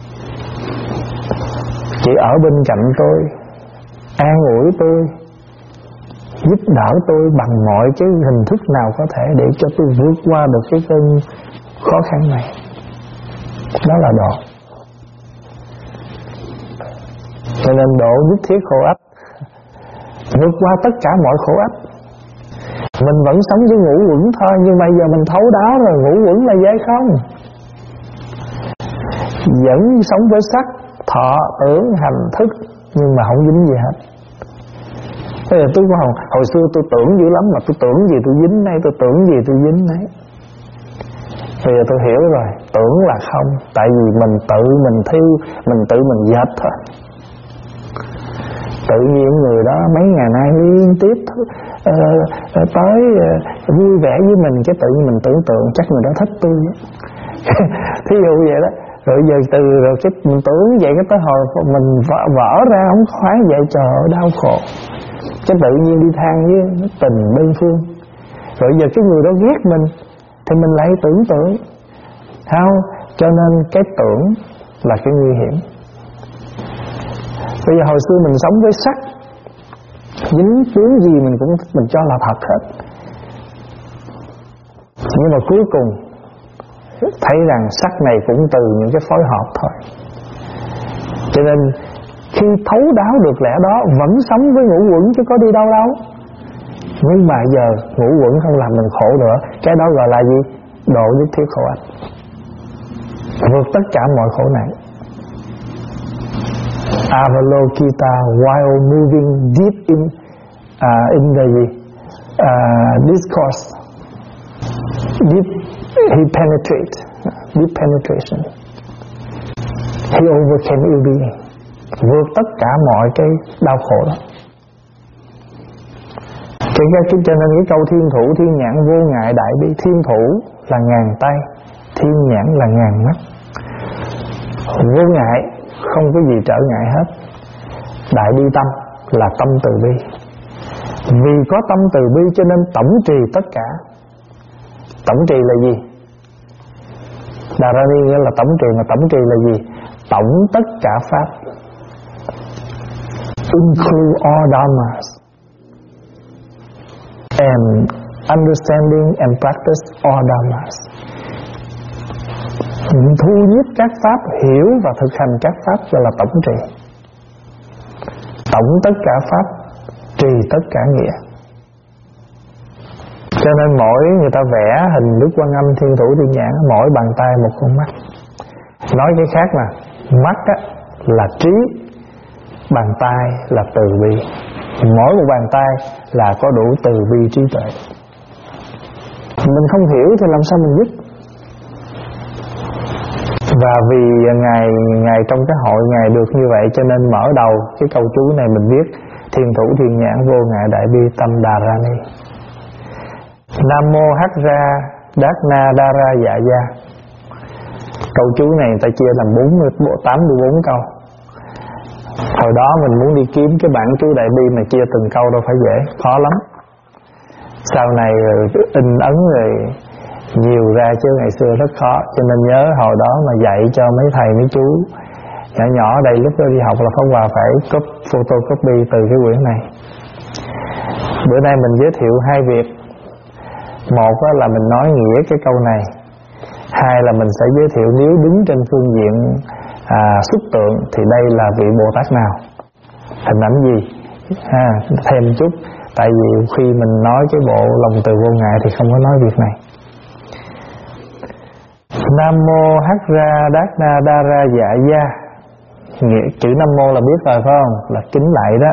chị ở bên cạnh tôi, an ủi tôi, giúp đỡ tôi bằng mọi cái hình thức nào có thể để cho tôi vượt qua được cái cơn khó khăn này. Đó là độ. Cho nên độ nhất thiết khổ ách, vượt qua tất cả mọi khổ ách. Mình vẫn sống với ngũ uẩn thôi, nhưng bây giờ mình thấu đáo rồi, ngũ uẩn là dễ không? Vẫn sống với sắc, thọ, tưởng, hành, thức, nhưng mà không dính gì hết. Bây giờ tôi hồi xưa tôi tưởng dữ lắm, mà tôi tưởng gì tôi dính nấy, tôi tưởng gì tôi dính nấy. Bây giờ tôi hiểu rồi, tưởng là không, tại vì mình tự mình thiêu, mình tự mình dệt thôi. Tự nhiên người đó mấy ngày nay liên tiếp tới vui vẻ với mình, cái tự nhiên mình tưởng tượng chắc người đó thích tôi. Thí dụ vậy đó. Rồi giờ từ rồi cái mình tưởng vậy, cái tới hồi mình vỡ ra không khoái vậy, trời ơi đau khổ. Cái tự nhiên đi than với tình đơn phương. Rồi giờ cái người đó ghét mình thì mình lại tưởng tượng, không? Cho nên cái tưởng là cái nguy hiểm. Bây giờ hồi xưa mình sống với sắc, dính tướng gì mình cho là thật hết. Nhưng mà cuối cùng thấy rằng sắc này cũng từ những cái phối hợp thôi. Cho nên khi thấu đáo được lẽ đó, vẫn sống với ngũ uẩn chứ có đi đâu đâu. Nhưng mà giờ ngũ uẩn không làm mình khổ nữa. Cái đó gọi là gì? Độ nhất thiết khổ ách, vượt tất cả mọi khổ nạn. Avalokita while moving deep in the discourse, deep penetration. He overcame ill being, vượt tất cả mọi cái đau khổ đó. Cho nên cái câu thiên thủ thiên nhãn vô ngại đại bi, thiên thủ là ngàn tay, thiên nhãn là ngàn mắt. Vô ngại không có gì trở ngại hết. Đại bi tâm là tâm từ bi. Vì có tâm từ bi cho nên tổng trì tất cả. Tổng trì là gì? Dharani nghĩa là tổng trì, mà tổng trì là gì? Tổng tất cả pháp. Include all dharmas and understanding and practice all dharmas. Thu nhiếp các pháp, hiểu và thực hành các pháp gọi là tổng trì. Tổng tất cả pháp, trì tất cả nghĩa. Cho nên mỗi người ta vẽ hình Đức Quan Âm thiên thủ thiên nhãn, mỗi bàn tay một con mắt. Nói cái khác là mắt là trí, bàn tay là từ bi. Mỗi một bàn tay là có đủ từ bi trí tuệ. Mình không hiểu thì làm sao mình giúp. Và vì Ngài trong cái hội Ngài được như vậy, cho nên mở đầu cái câu chú này mình viết: thiên thủ thiên nhãn vô ngại đại bi tâm Dharani. Nam mô Hắc Ra Đát Na Đa Ra Dạ Gia. Câu chú này ta chia làm 84 câu. Hồi đó mình muốn đi kiếm cái bản chú đại bi mà chia từng câu đâu phải dễ, khó lắm. Sau này in ấn rồi nhiều ra chứ ngày xưa rất khó. Cho nên nhớ hồi đó mà dạy cho mấy thầy mấy chú nhỏ nhỏ đây, lúc đó đi học là Pháp Hòa phải photocopy từ cái quyển này. Bữa nay mình giới thiệu hai việc. Một là mình nói nghĩa cái câu này, hai là mình sẽ giới thiệu nếu đứng trên phương diện xuất tượng thì đây là vị Bồ Tát nào, hình ảnh gì, thêm chút. Tại vì khi mình nói cái bộ lòng từ vô ngại thì không có nói việc này. Nam mô Hắc Ra Đát Na Đa Ra Dạ Gia, nghĩa chữ Nam mô là biết rồi phải không? Là kính lại đó.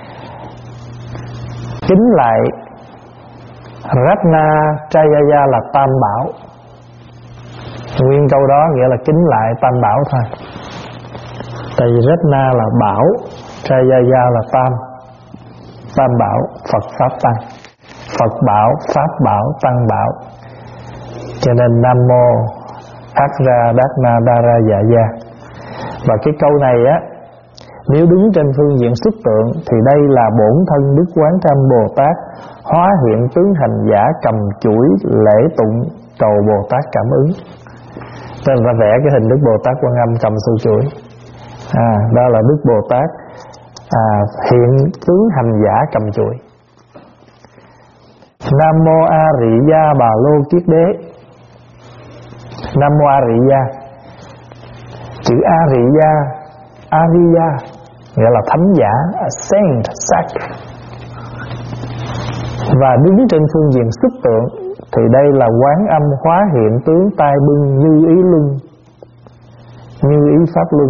Kính lại Ratna Trayaya là tam bảo. Nguyên câu đó nghĩa là kính lại tam bảo thôi. Tại vì Ratna là bảo, Trayaya là tam. Tam bảo, Phật Pháp Tăng. Phật bảo, Pháp bảo, Tăng bảo. Cho nên Nam mô Hắc Ra Đát Na Đa Ra Dạ Gia. Và cái câu này á, nếu đứng trên phương diện xuất tượng thì đây là bổn thân Đức Quán Tham Bồ Tát hóa hiện tướng hành giả cầm chuỗi lễ tụng cầu Bồ Tát cảm ứng. Nên ta vẽ cái hình Đức Bồ Tát Quan Âm cầm sưu chuỗi. Đó là Đức Bồ Tát hiện tướng hành giả cầm chuỗi. Nam mô A Rị Gia Bà Lô Kiết Đế. Nam mô A Rị Gia, chữ A Rị Gia, Ariya nghĩa là thánh giả, saint, sacred. Và đứng trên phương diện xuất tượng thì đây là Quán Âm hóa hiện tướng tai bưng như ý luân, như ý pháp luân.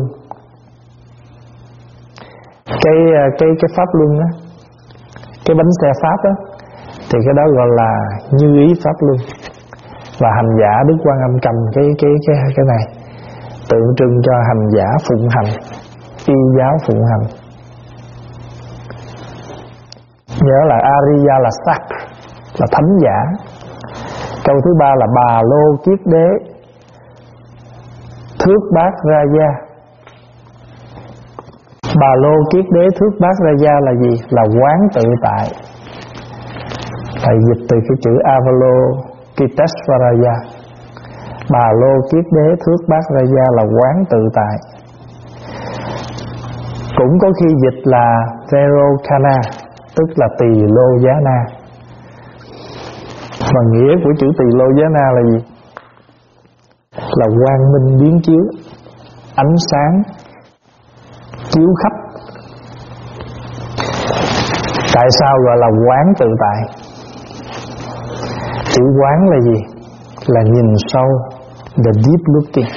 Cái pháp luân á, cái bánh xe pháp á, thì cái đó gọi là như ý pháp luân. Và hành giả Đức Quan Âm cầm cái này tượng trưng cho hành giả phụng hành, y giáo phụng hành. Nhớ là Ariya là sắc, là thánh giả. Câu thứ ba là Bà Lô Kiết Đế Thước Bát Ra Gia. Bà Lô Kiết Đế Thước Bát Ra Gia là gì? Là quán tự tại. Thầy dịch từ cái chữ Avalokitesvaraya. Bà Lô Kiết Đế Thước Bát Ra Gia là quán tự tại. Cũng có khi dịch là Verokana, tức là tỳ lô giá na. Và nghĩa của chữ tỳ lô giá na là gì? Là quang minh biến chiếu, ánh sáng chiếu khắp. Tại sao gọi là quán tự tại? Chữ quán là gì? Là nhìn sâu, the deep looking.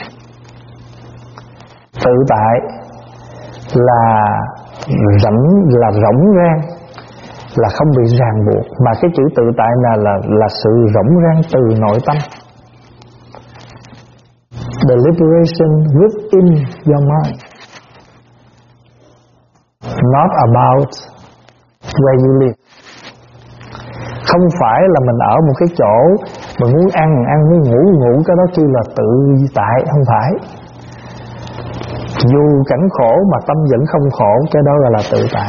Tự tại là rỗng rang, là không bị ràng buộc. Mà cái chữ tự tại là sự rỗng rang từ nội tâm. The liberation within your mind, not about where you live. Không phải là mình ở một cái chỗ mình muốn ăn, muốn ngủ, cái đó kêu là tự tại. Không phải. Dù cảnh khổ mà tâm vẫn không khổ, cái đó gọi là tự tại.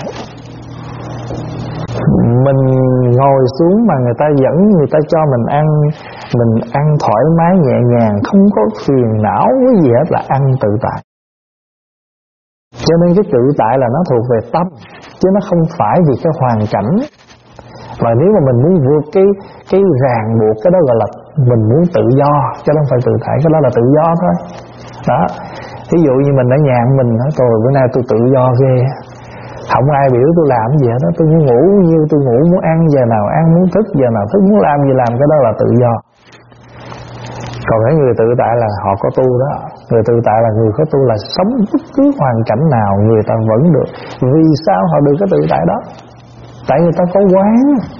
Mình ngồi xuống mà người ta dẫn, người ta cho mình ăn thoải mái nhẹ nhàng, không có phiền não cái gì hết, là ăn tự tại. Cho nên cái tự tại là nó thuộc về tâm, chứ nó không phải vì cái hoàn cảnh. Và nếu mà mình muốn vượt cái ràng buộc, cái đó gọi là mình muốn tự do, chứ không phải tự tại, cái đó là tự do thôi. Đó. Ví dụ như mình ở nhà mình nói rồi bữa nay tôi tự do ghê, không ai biểu tôi làm gì hết đó, tôi muốn ngủ như tôi ngủ, muốn ăn giờ nào ăn, muốn thức giờ nào thức, muốn làm gì làm, cái đó là tự do. Còn cái người tự tại là họ có tu đó. Người tự tại là người có tu, là sống bất cứ hoàn cảnh nào người ta vẫn được. Vì sao họ được cái tự tại đó? Tại người ta có quán,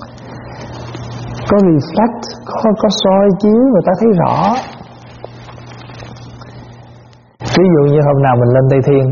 có reflect, có soi chiếu, người ta thấy rõ. Ví dụ như hôm nào mình lên Tây Thiên,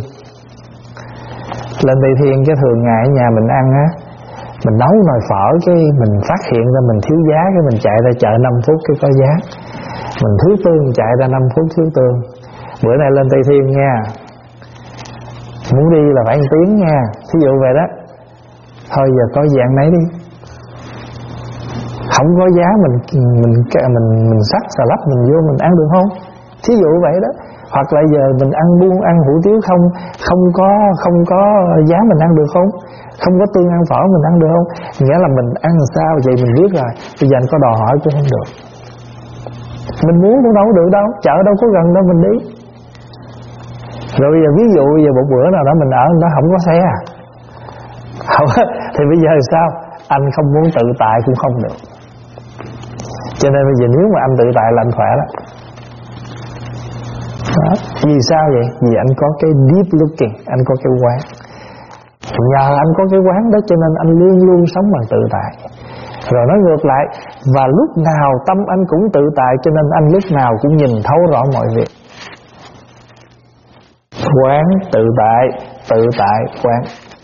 cái thường ngày ở nhà mình ăn á, mình nấu nồi phở, cái mình phát hiện ra mình thiếu giá, cái mình chạy ra chợ 5 phút cái có giá. Mình thiếu tương, chạy ra 5 phút thiếu tương. Bữa nay lên Tây Thiên nha, muốn đi là phải 1 tiếng nha, thí dụ vậy đó. Thôi giờ có gì ăn nấy đi. Không có giá mình sắc xà lách mình vô mình ăn được không? Thí dụ vậy đó. Hoặc là giờ mình ăn buôn, ăn hủ tiếu không có giá mình ăn được không? Không có tương ăn phở mình ăn được không? Nghĩa là mình ăn sao vậy mình biết rồi. Bây giờ anh có đòi hỏi cũng không được. Mình muốn cũng đâu được đâu, chợ đâu có gần đâu mình đi. Rồi bây giờ ví dụ giờ một bữa nào đó mình ở nó không có xe à? Không, thì bây giờ sao? anh không muốn tự tại cũng không được. Cho nên bây giờ nếu mà anh tự tại là anh khỏe đó. Đó. Vì sao vậy? Vì anh có cái deep looking, anh có cái quán. Nhờ anh có cái quán đó cho nên anh luôn luôn sống bằng tự tại. Rồi nói ngược lại, và lúc nào tâm anh cũng tự tại, cho nên anh lúc nào cũng nhìn thấu rõ mọi việc. Quán tự tại quán.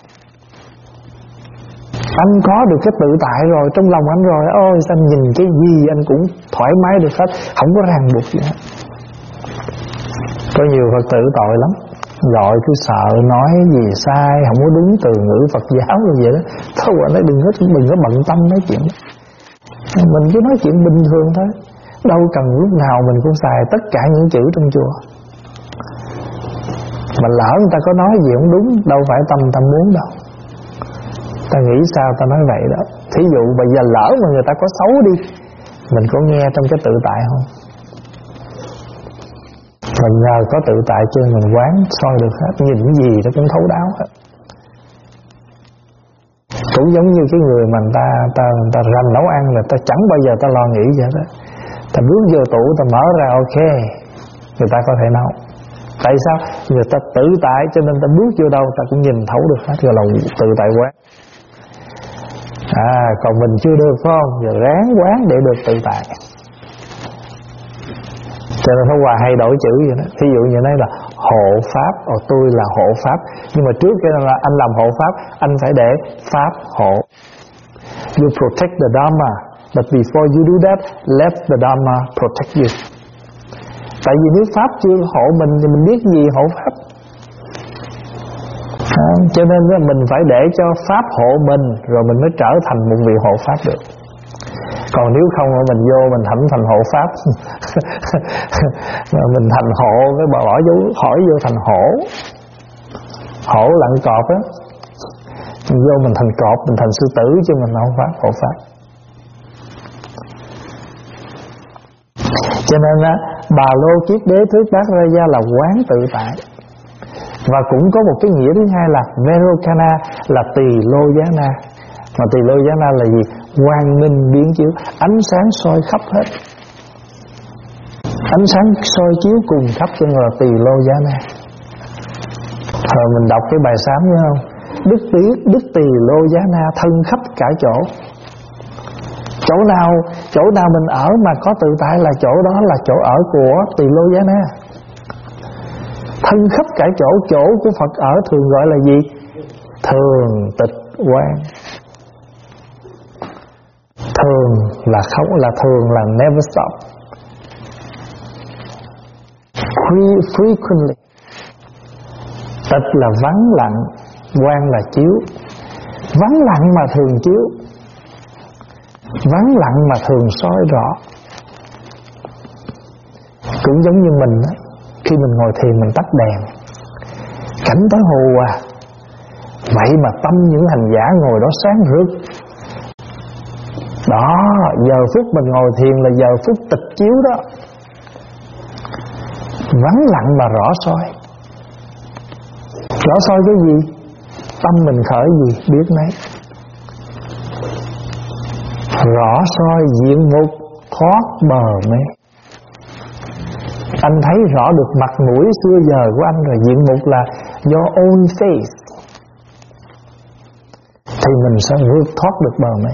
Anh có được cái tự tại rồi trong lòng anh rồi, ôi sao anh nhìn cái gì anh cũng thoải mái được hết, không có ràng buộc gì hết. Có nhiều Phật tử tội lắm, gọi cứ sợ nói gì sai, không có đúng từ ngữ Phật giáo như vậy đó. Thôi anh nói đừng có bận tâm nói chuyện đó. Mình cứ nói chuyện bình thường thôi, đâu cần lúc nào mình cũng xài tất cả những chữ trong chùa. Mà lỡ người ta có nói gì không đúng, đâu phải tâm muốn đâu. Ta nghĩ sao ta nói vậy đó. Thí dụ bây giờ lỡ mà người ta có xấu đi, mình có nghe trong cái tự tại không? Mình nhờ có tự tại cho mình quán soi được hết, nhìn cái gì nó cũng thấu đáo hết. Cũng giống như cái người mà người ta rành nấu ăn là ta chẳng bao giờ ta lo nghĩ vậy đó. Ta bước vô tủ ta mở ra ok, người ta có thể nấu. Tại sao? Người ta tự tại cho nên ta bước vô đâu ta cũng nhìn thấu được hết, gọi là tự tại quán. Còn mình chưa được phải không? Giờ ráng quán để được tự tại. Cho nên Pháp Hòa hay đổi chữ vậy đó. Ví dụ như này là hộ pháp, tôi là hộ pháp. Nhưng mà trước cái là anh làm hộ pháp, anh phải để pháp hộ. You protect the Dharma, but before you do that, let the Dharma protect you. Tại vì nếu pháp chưa hộ mình thì mình biết gì hộ pháp. Cho nên mình phải để cho pháp hộ mình, rồi mình mới trở thành một vị hộ pháp được. Còn nếu không mình vô mình thành hộ pháp mình thành hộ cái bỏ dấu hỏi vô thành hổ lặn cọp á, mình vô mình thành cọp, mình thành sư tử chứ mình không phải hộ pháp. Cho nên Bà Lô Kiết Đế Thuyết Bát Ra Gia là quán tự tại. Và cũng có một cái nghĩa thứ hai là Verokana, là tỳ lô giá na. Mà tỳ lô giá na là gì? Quang minh biến chiếu, ánh sáng soi khắp hết, ánh sáng soi chiếu cùng khắp, cho nên là tỳ lô giá na. Rồi mình đọc cái bài sám nhớ không? Đức tỳ lô giá na thân khắp cả chỗ. Chỗ nào mình ở mà có tự tại là chỗ đó là chỗ ở của tỳ lô giá na. Thân khắp cả chỗ của Phật ở thường gọi là gì? Thường tịch quán. Thường là không, là thường là never stop. Frequently. Tịch là vắng lặng, quang là chiếu. Vắng lặng mà thường chiếu, vắng lặng mà thường soi rõ. Cũng giống như mình đó, khi mình ngồi thiền mình tắt đèn, cảnh tối hù vậy mà tâm những hành giả ngồi đó sáng rực. Đó, giờ phút mình ngồi thiền là giờ phút tịch chiếu đó. Vắng lặng mà rõ soi. Rõ soi cái gì? Tâm mình khởi gì biết nấy. Rõ soi diện mục thoát bờ mê. Anh thấy rõ được mặt mũi xưa giờ của anh rồi, diện mục là your own face, thì mình sẽ vượt thoát được bờ mê.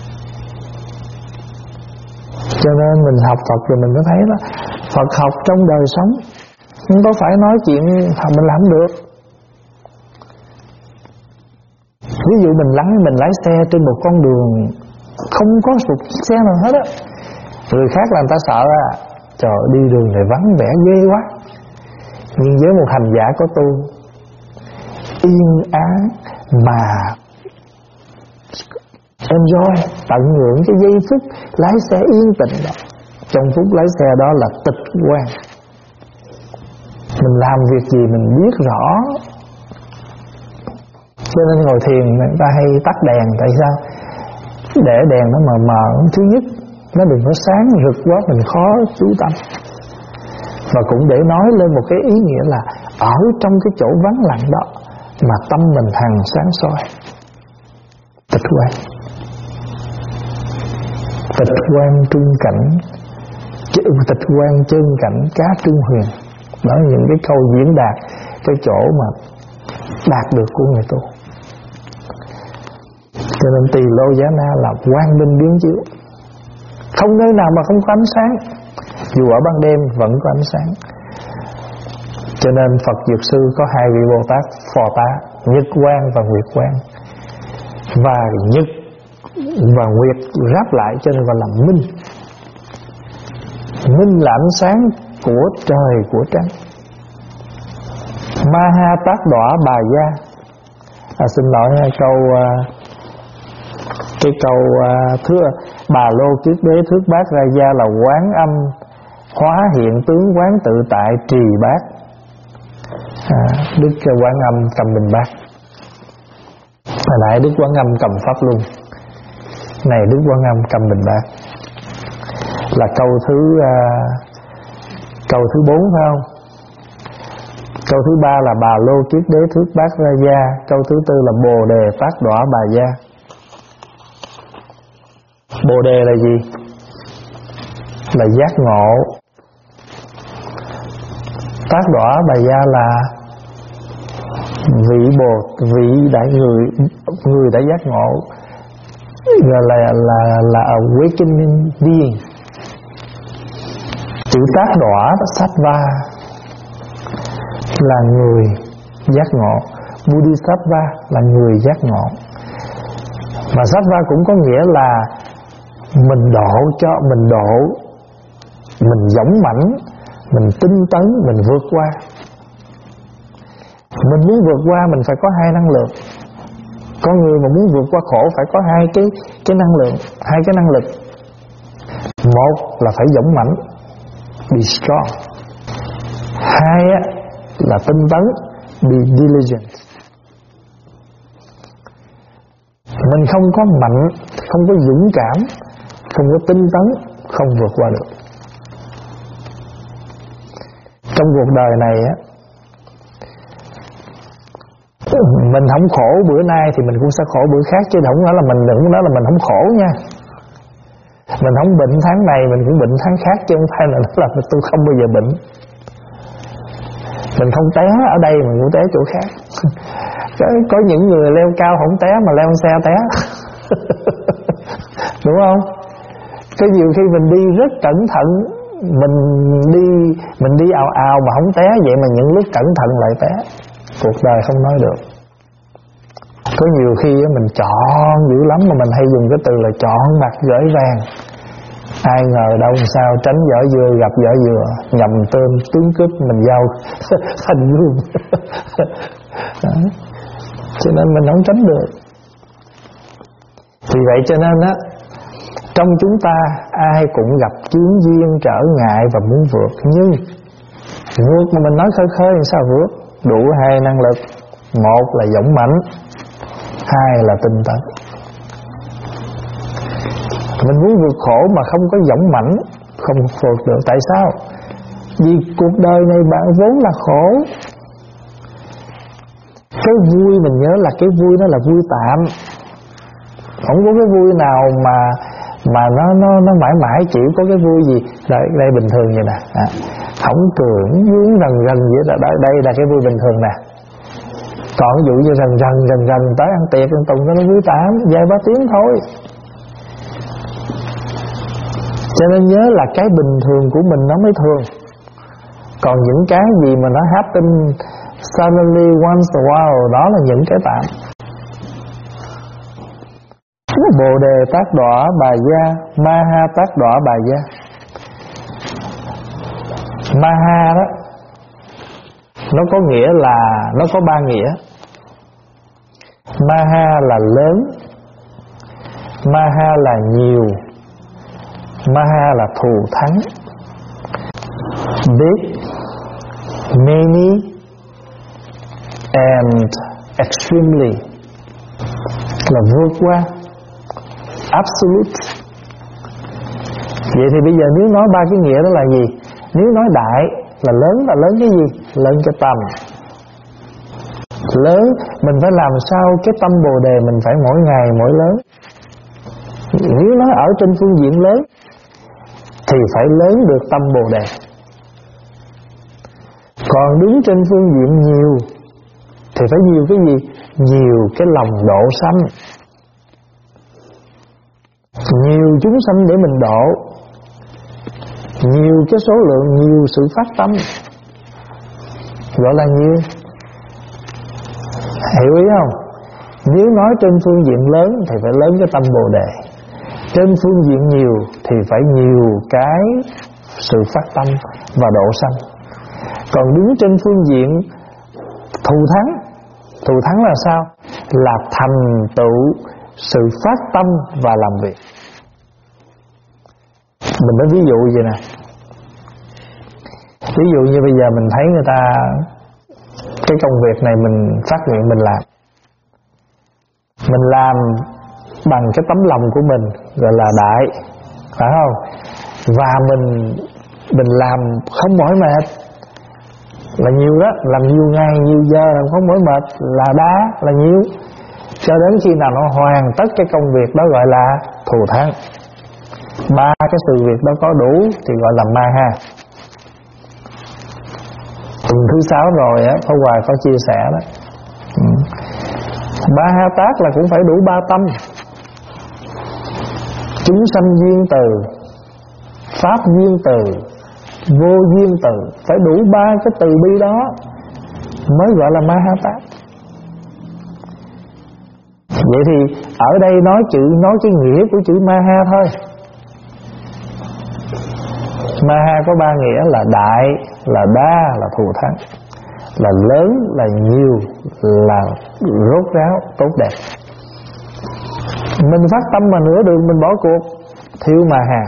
Cho nên mình học Phật rồi mình mới thấy đó, Phật học trong đời sống, không có phải nói chuyện mình làm được. Ví dụ mình lái xe trên một con đường không có một chiếc xe nào hết á, người khác làm ta sợ trời đi đường này vắng vẻ ghê quá. Nhưng với một hành giả có tu, yên ắng mà enjoy, tận hưởng cái giây phút lái xe yên tĩnh đó. Trong phút lái xe đó là tịch quan. Mình làm việc gì mình biết rõ. Cho nên ngồi thiền người ta hay tắt đèn. Tại sao? Để đèn nó mờ. Thứ nhất, nó đừng có sáng rực quá, mình khó chú tâm. Và cũng để nói lên một cái ý nghĩa là ở trong cái chỗ vắng lặng đó mà tâm mình hằng sáng soi, tịch quan. tịch quan trung cảnh, tịch quan chân cảnh cá trung huyền. Đó là những cái câu diễn đạt cái chỗ mà đạt được của người tu. Cho nên Tỳ Lô Giá Na là quang minh biến chiếu, không nơi nào mà không có ánh sáng, dù ở ban đêm vẫn có ánh sáng. Cho nên Phật Dược Sư có hai vị Bồ Tát phò tá, Nhật Quang và Nguyệt Quang. Và Nhật và Nguyệt ráp lại cho nên gọi là minh. Minh là ánh sáng của trời của trăng. Maha Tác Đọa Bà Gia. Xin lỗi cái câu thứ Bà Lô Kiết Đế Thước Bát Ra Gia là quán âm hóa hiện tướng quán tự tại trì bát. Đức Quán Âm cầm bình bát. Hồi nãy Đức Quán Âm cầm pháp luân, này Đức Quán Âm cầm bình bát. Là câu thứ 4 phải không? Câu thứ 3 là Bà Lô Kiết Đế Thước Bát Ra Gia. Câu thứ 4 là Bồ Đề Tác Đọa Bà Gia. Bồ Đề là gì? Là giác ngộ. Tác Đọa Bà Gia là vị đại người đã giác ngộ, là awakening being. Chữ Tác Đọa Sattva là người giác ngộ, Bodhisattva là người giác ngộ. Mà Sattva cũng có nghĩa là mình dũng mãnh, mình tinh tấn, mình vượt qua. Mình muốn vượt qua mình phải có hai năng lượng. Con người mà muốn vượt qua khổ phải có hai cái năng lượng, hai cái năng lực. Một là phải dũng mãnh, be strong. Hai là tinh tấn, be diligent. Mình không có mạnh, không có dũng cảm, không có tinh tấn, không vượt qua được. Trong cuộc đời này mình không khổ bữa nay thì mình cũng sẽ khổ bữa khác, chứ không nói là mình đừng nói là mình không khổ nha. Mình không bệnh tháng này mình cũng bệnh tháng khác, chứ không phải là tôi không bao giờ bệnh. Mình không té ở đây mình cũng té chỗ khác. Có những người leo cao không té mà leo xe té. Đúng không? Có nhiều khi mình đi rất cẩn thận, mình đi ào ào mà không té, vậy mà những lúc cẩn thận lại té. Cuộc đời không nói được. Có nhiều khi mình chọn dữ lắm, mà mình hay dùng cái từ là chọn mặt gửi vàng. Ai ngờ đâu sao tránh vỏ dừa gặp vỏ dừa, nhầm tôm tướng cướp mình giao thành gương. Cho nên mình không tránh được. Vì vậy cho nên trong chúng ta ai cũng gặp chướng duyên trở ngại và muốn vượt. Nhưng vượt mà mình nói khơi khơi làm sao vượt? Đủ hai năng lực. Một là dũng mãnh, hai là tinh tấn. Mình muốn vượt khổ mà không có dũng mãnh, không vượt được. Tại sao? Vì cuộc đời này bạn vốn là khổ. Cái vui mình nhớ là cái vui đó là vui tạm. Không có cái vui nào mà nó mãi mãi chịu có cái vui gì. Đây bình thường vậy nè. Không cưỡng vướng rần vậy đó. Đây là cái vui bình thường nè. Còn ví dụ như rần tới ăn tiệc ăn tùng nó vui tạm, vài ba tiếng thôi. Cho nên nhớ là cái bình thường của mình nó mới thường. Còn những cái gì mà nó happen suddenly once a while, đó là những cái tạm. Bồ Đề Tác Đọa Bà Gia, Maha Tác Đọa Bà Gia. Maha đó nó có nghĩa là nó có ba nghĩa. Maha là lớn, Maha là nhiều, Maha là thù thắng. Big, many and extremely là vượt qua, absolute. Vậy thì bây giờ nếu nói ba cái nghĩa đó là gì? Nếu nói đại là lớn cái gì? Lớn cái tâm. Lớn, mình phải làm sao cái tâm Bồ Đề mình phải mỗi ngày mỗi lớn. Nếu nói ở trên phương diện lớn thì phải lớn được tâm Bồ Đề. Còn đứng trên phương diện nhiều thì phải nhiều cái gì? Nhiều cái lòng độ sanh, nhiều chúng sanh để mình độ, nhiều cái số lượng, nhiều sự phát tâm, gọi là nhiều. Hiểu ý không? Nếu nói trên phương diện lớn thì phải lớn cái tâm Bồ Đề. Trên phương diện nhiều thì phải nhiều cái sự phát tâm và độ sanh. Còn đứng trên phương diện thù thắng là sao? Là thành tựu sự phát tâm và làm việc. Mình nói ví dụ vậy nè. Ví dụ như bây giờ mình thấy người ta, cái công việc này mình phát nguyện mình làm bằng cái tấm lòng của mình, gọi là đại, phải không? Và mình làm không mỏi mệt là nhiều đó, làm nhiều ngày nhiều giờ làm không mỏi mệt là đa, là nhiều, cho đến khi nào nó hoàn tất cái công việc đó gọi là thù thắng. Ba cái sự việc đó có đủ thì gọi là Maha. Tuần thứ 6 rồi á, Pháp Hòa có chia sẻ đó. Maha Tát là cũng phải đủ 3 tâm: chúng sanh duyên từ, pháp duyên từ, vô duyên từ. Phải đủ 3 cái từ bi đó mới gọi là Maha Tát. Vậy thì ở đây nói cái nghĩa của chữ Maha thôi. Maha có 3 nghĩa là đại, là đa, là thù thắng, là lớn, là nhiều, là rốt ráo, tốt đẹp. Mình phát tâm mà nửa đường mình bỏ cuộc, thiếu Maha.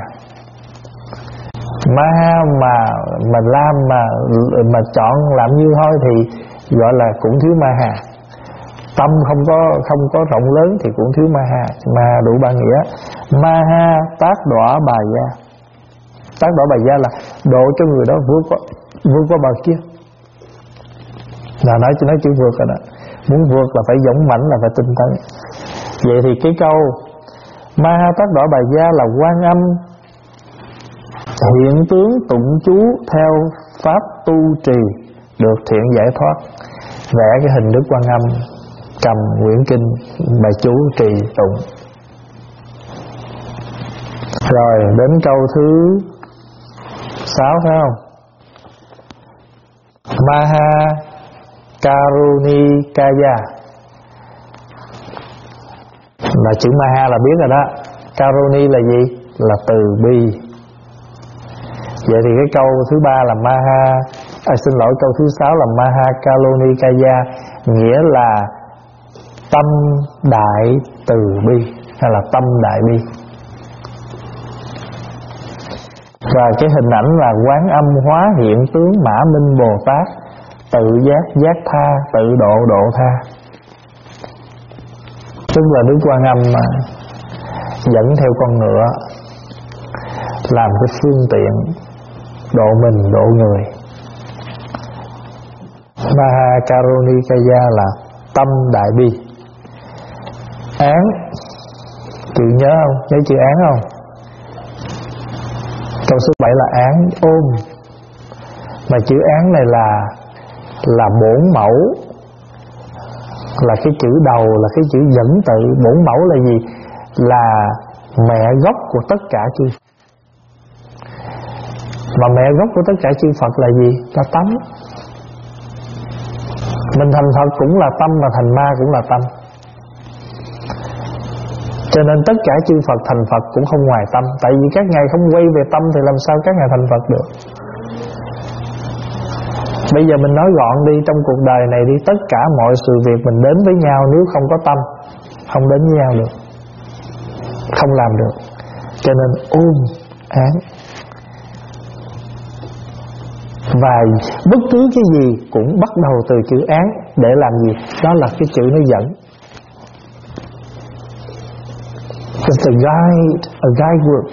Maha mà làm mà chọn làm như thôi thì gọi là cũng thiếu Maha. Tâm không có rộng lớn thì cũng thiếu Maha. Maha đủ 3 nghĩa. Maha Tát đọa bà gia. Tát đọa bà gia là độ cho người đó vượt qua bờ kia. Là nói chữ vượt rồi đó. Muốn vượt là phải dũng mãnh, là phải tinh tấn. Vậy thì cái câu Maha Tát đọa bà gia là Quan Âm hiện tướng tụng chú theo pháp tu trì được thiện giải thoát. Vẽ cái hình Đức Quan Âm cầm quyển kinh bài chú trì tụng. Rồi đến câu thứ 6 phải không? Maha Karunikaya là chữ Maha là biết rồi đó. Karuni là gì? Là từ bi. Vậy thì cái câu thứ 3 là câu thứ 6 là Maha Karunikaya, nghĩa là tâm đại từ bi, hay là tâm đại bi. Và cái hình ảnh là Quán Âm hóa hiện tướng Mã Minh Bồ Tát, tự giác tha, tự độ tha. Tức là Đức Quan Âm mà dẫn theo con ngựa làm cái phương tiện độ mình, độ người. Maha Karunikaya là tâm đại bi. Án, chữ nhớ không? Nhớ chữ án không? Câu số 7 là án ôm. Mà chữ án này là bổn mẫu, là cái chữ đầu, là cái chữ dẫn tự. Bổn mẫu là gì? Là mẹ gốc của tất cả chư. Mà mẹ gốc của tất cả chư Phật là gì? Là tâm. Mình thành Phật cũng là tâm, mà thành ma cũng là tâm. Cho nên tất cả chư Phật thành Phật cũng không ngoài tâm. Tại vì các ngài không quay về tâm thì làm sao các ngài thành Phật được. Bây giờ mình nói gọn đi, trong cuộc đời này đi, tất cả mọi sự việc mình đến với nhau, nếu không có tâm, không đến với nhau được, không làm được. Cho nên ôm án. Và bất cứ cái gì cũng bắt đầu từ chữ án. Để làm gì? Đó là cái chữ nó dẫn. It's a guide word.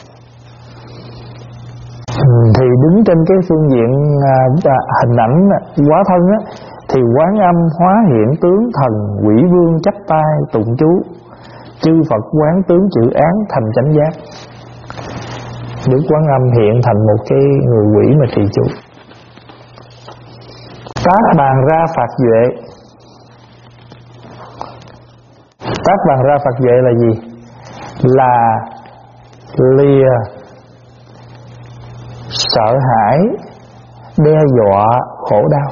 Thì đứng trên cái phương diện hình ảnh hóa thân á, thì Quán Âm hóa hiện tướng thần quỷ vương chắp tay tụng chú chư Phật quán tướng chữ án thành chánh giác. Đức Quán Âm hiện thành một cái người quỷ mà trì chú. Tác bàn ra phạt duệ. Tác bàn ra phạt duệ là gì? Là lìa sợ hãi, đe dọa, khổ đau.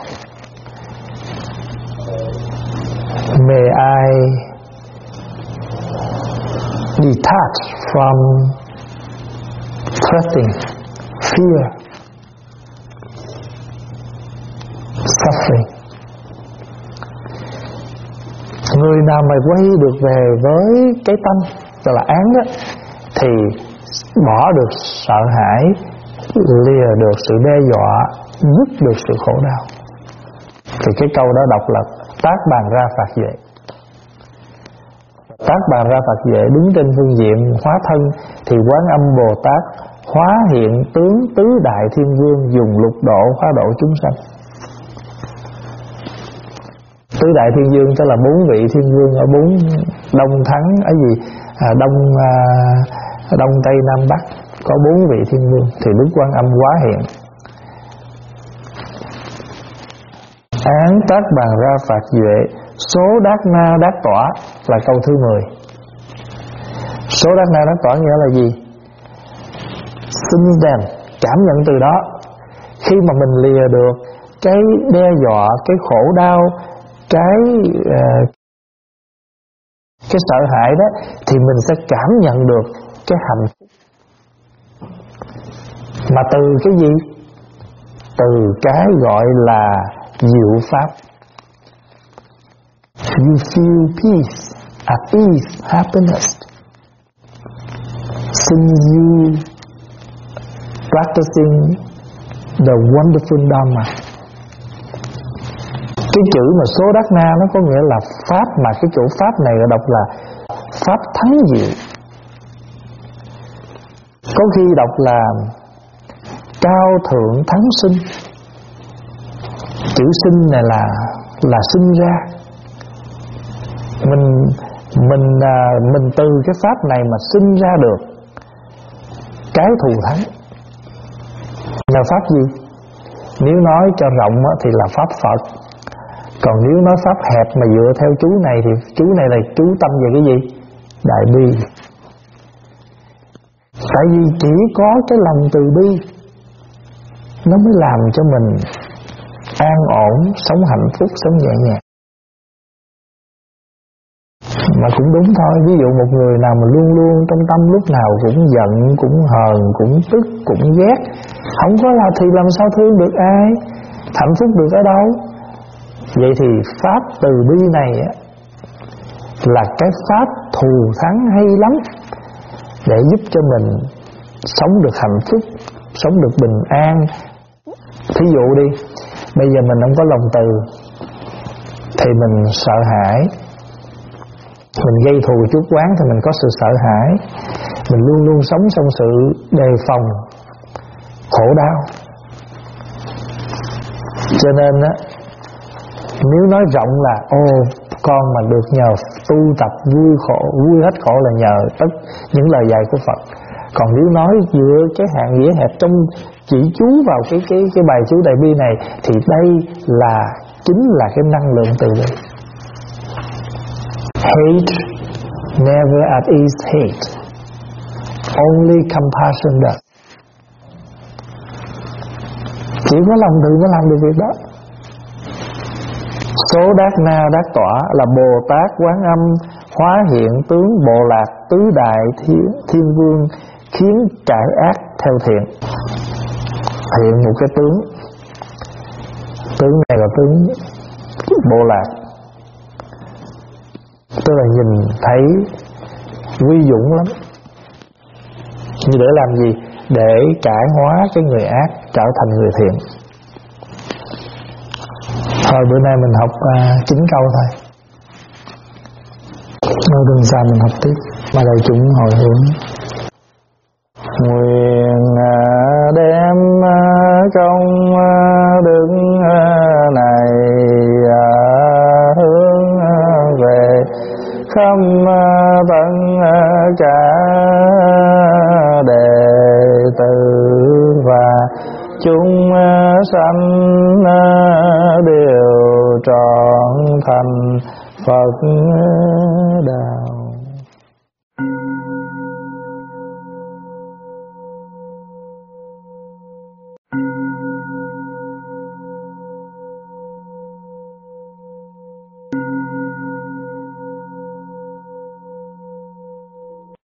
May I detach from threatening, fear, suffering. Người nào mà quay được về với cái tâm, tức là án đó, thì bỏ được sợ hãi, lìa được sự đe dọa, dứt được sự khổ đau. Thì cái câu đó đọc là tác bàn ra phạt duệ. Tác bàn ra phạt duệ đứng trên phương diện hóa thân, thì Quán Âm Bồ Tát hóa hiện tướng tứ đại thiên vương, dùng lục độ hóa độ chúng sanh. Tứ đại thiên vương tức là 4 vị thiên vương ở 4 đông thắng ở gì đông tây nam bắc, có 4 vị thiên vương, thì Đức Quán Âm hóa hiện. Án tác bàn ra phạt duệ, số đát na đát tỏa là câu thứ 10. Số đát na đát tỏa nghĩa là gì? Since then, cảm nhận từ đó, khi mà mình lìa được cái đe dọa, cái khổ đau, cái sợ hãi đó, thì mình sẽ cảm nhận được cái hạnh phúc. Mà từ cái gì? Từ cái gọi là diệu pháp. You feel peace, at ease, happiness since you practicing the wonderful Dharma. Cái chữ mà số đát na nó có nghĩa là pháp, mà cái chỗ pháp này là đọc là pháp thắng diệu. Có khi đọc là cao thượng thắng sinh. Chữ sinh này là sinh ra. Mình từ cái pháp này mà sinh ra được cái thù thắng. Là pháp gì? Nếu nói cho rộng thì là pháp Phật. Còn nếu nói pháp hẹp mà dựa theo chú này, thì chú này là chú tâm về cái gì? Đại bi. Tại vì chỉ có cái lòng từ bi nó mới làm cho mình an ổn, sống hạnh phúc, sống nhẹ nhàng. Mà cũng đúng thôi. Ví dụ một người nào mà luôn luôn trong tâm lúc nào cũng giận, cũng hờn, cũng tức, cũng ghét, không có là thì làm sao thương được ai, hạnh phúc được ở đâu? Vậy thì pháp từ bi này là cái pháp thù thắng hay lắm, để giúp cho mình sống được hạnh phúc, sống được bình an. Thí dụ đi, bây giờ mình không có lòng từ thì mình sợ hãi, mình gây thù chuốc oán thì mình có sự sợ hãi, mình luôn luôn sống trong sự đề phòng, khổ đau. Cho nên nếu nói rộng là con mà được nhờ tu tập vui hết khổ là nhờ tất những lời dạy của Phật. Còn nếu nói dựa cái hạng nghĩa hẹp trong chỉ chú vào cái bài chú đại bi này, thì đây chính là cái năng lượng từ bi. Hate never at ease hate, only compassion does. Chỉ có lòng từ mới làm được việc đó. Số đát na đát tỏa là Bồ Tát Quán Âm hóa hiện tướng bộ lạc tứ đại thiên vương, khiến cải ác theo thiện. Hiện một cái tướng này là tướng bộ lạc, tức là nhìn thấy uy dũng lắm. Như để làm gì? Để cải hóa cái người ác trở thành người thiện. Thôi bữa nay mình học 9 câu thôi. Rồi tuần sau mình học tiếp. Mà đại chúng hồi hướng. Nguyện đem công đức này hướng về khắp tận đều trọn thành Phật đạo.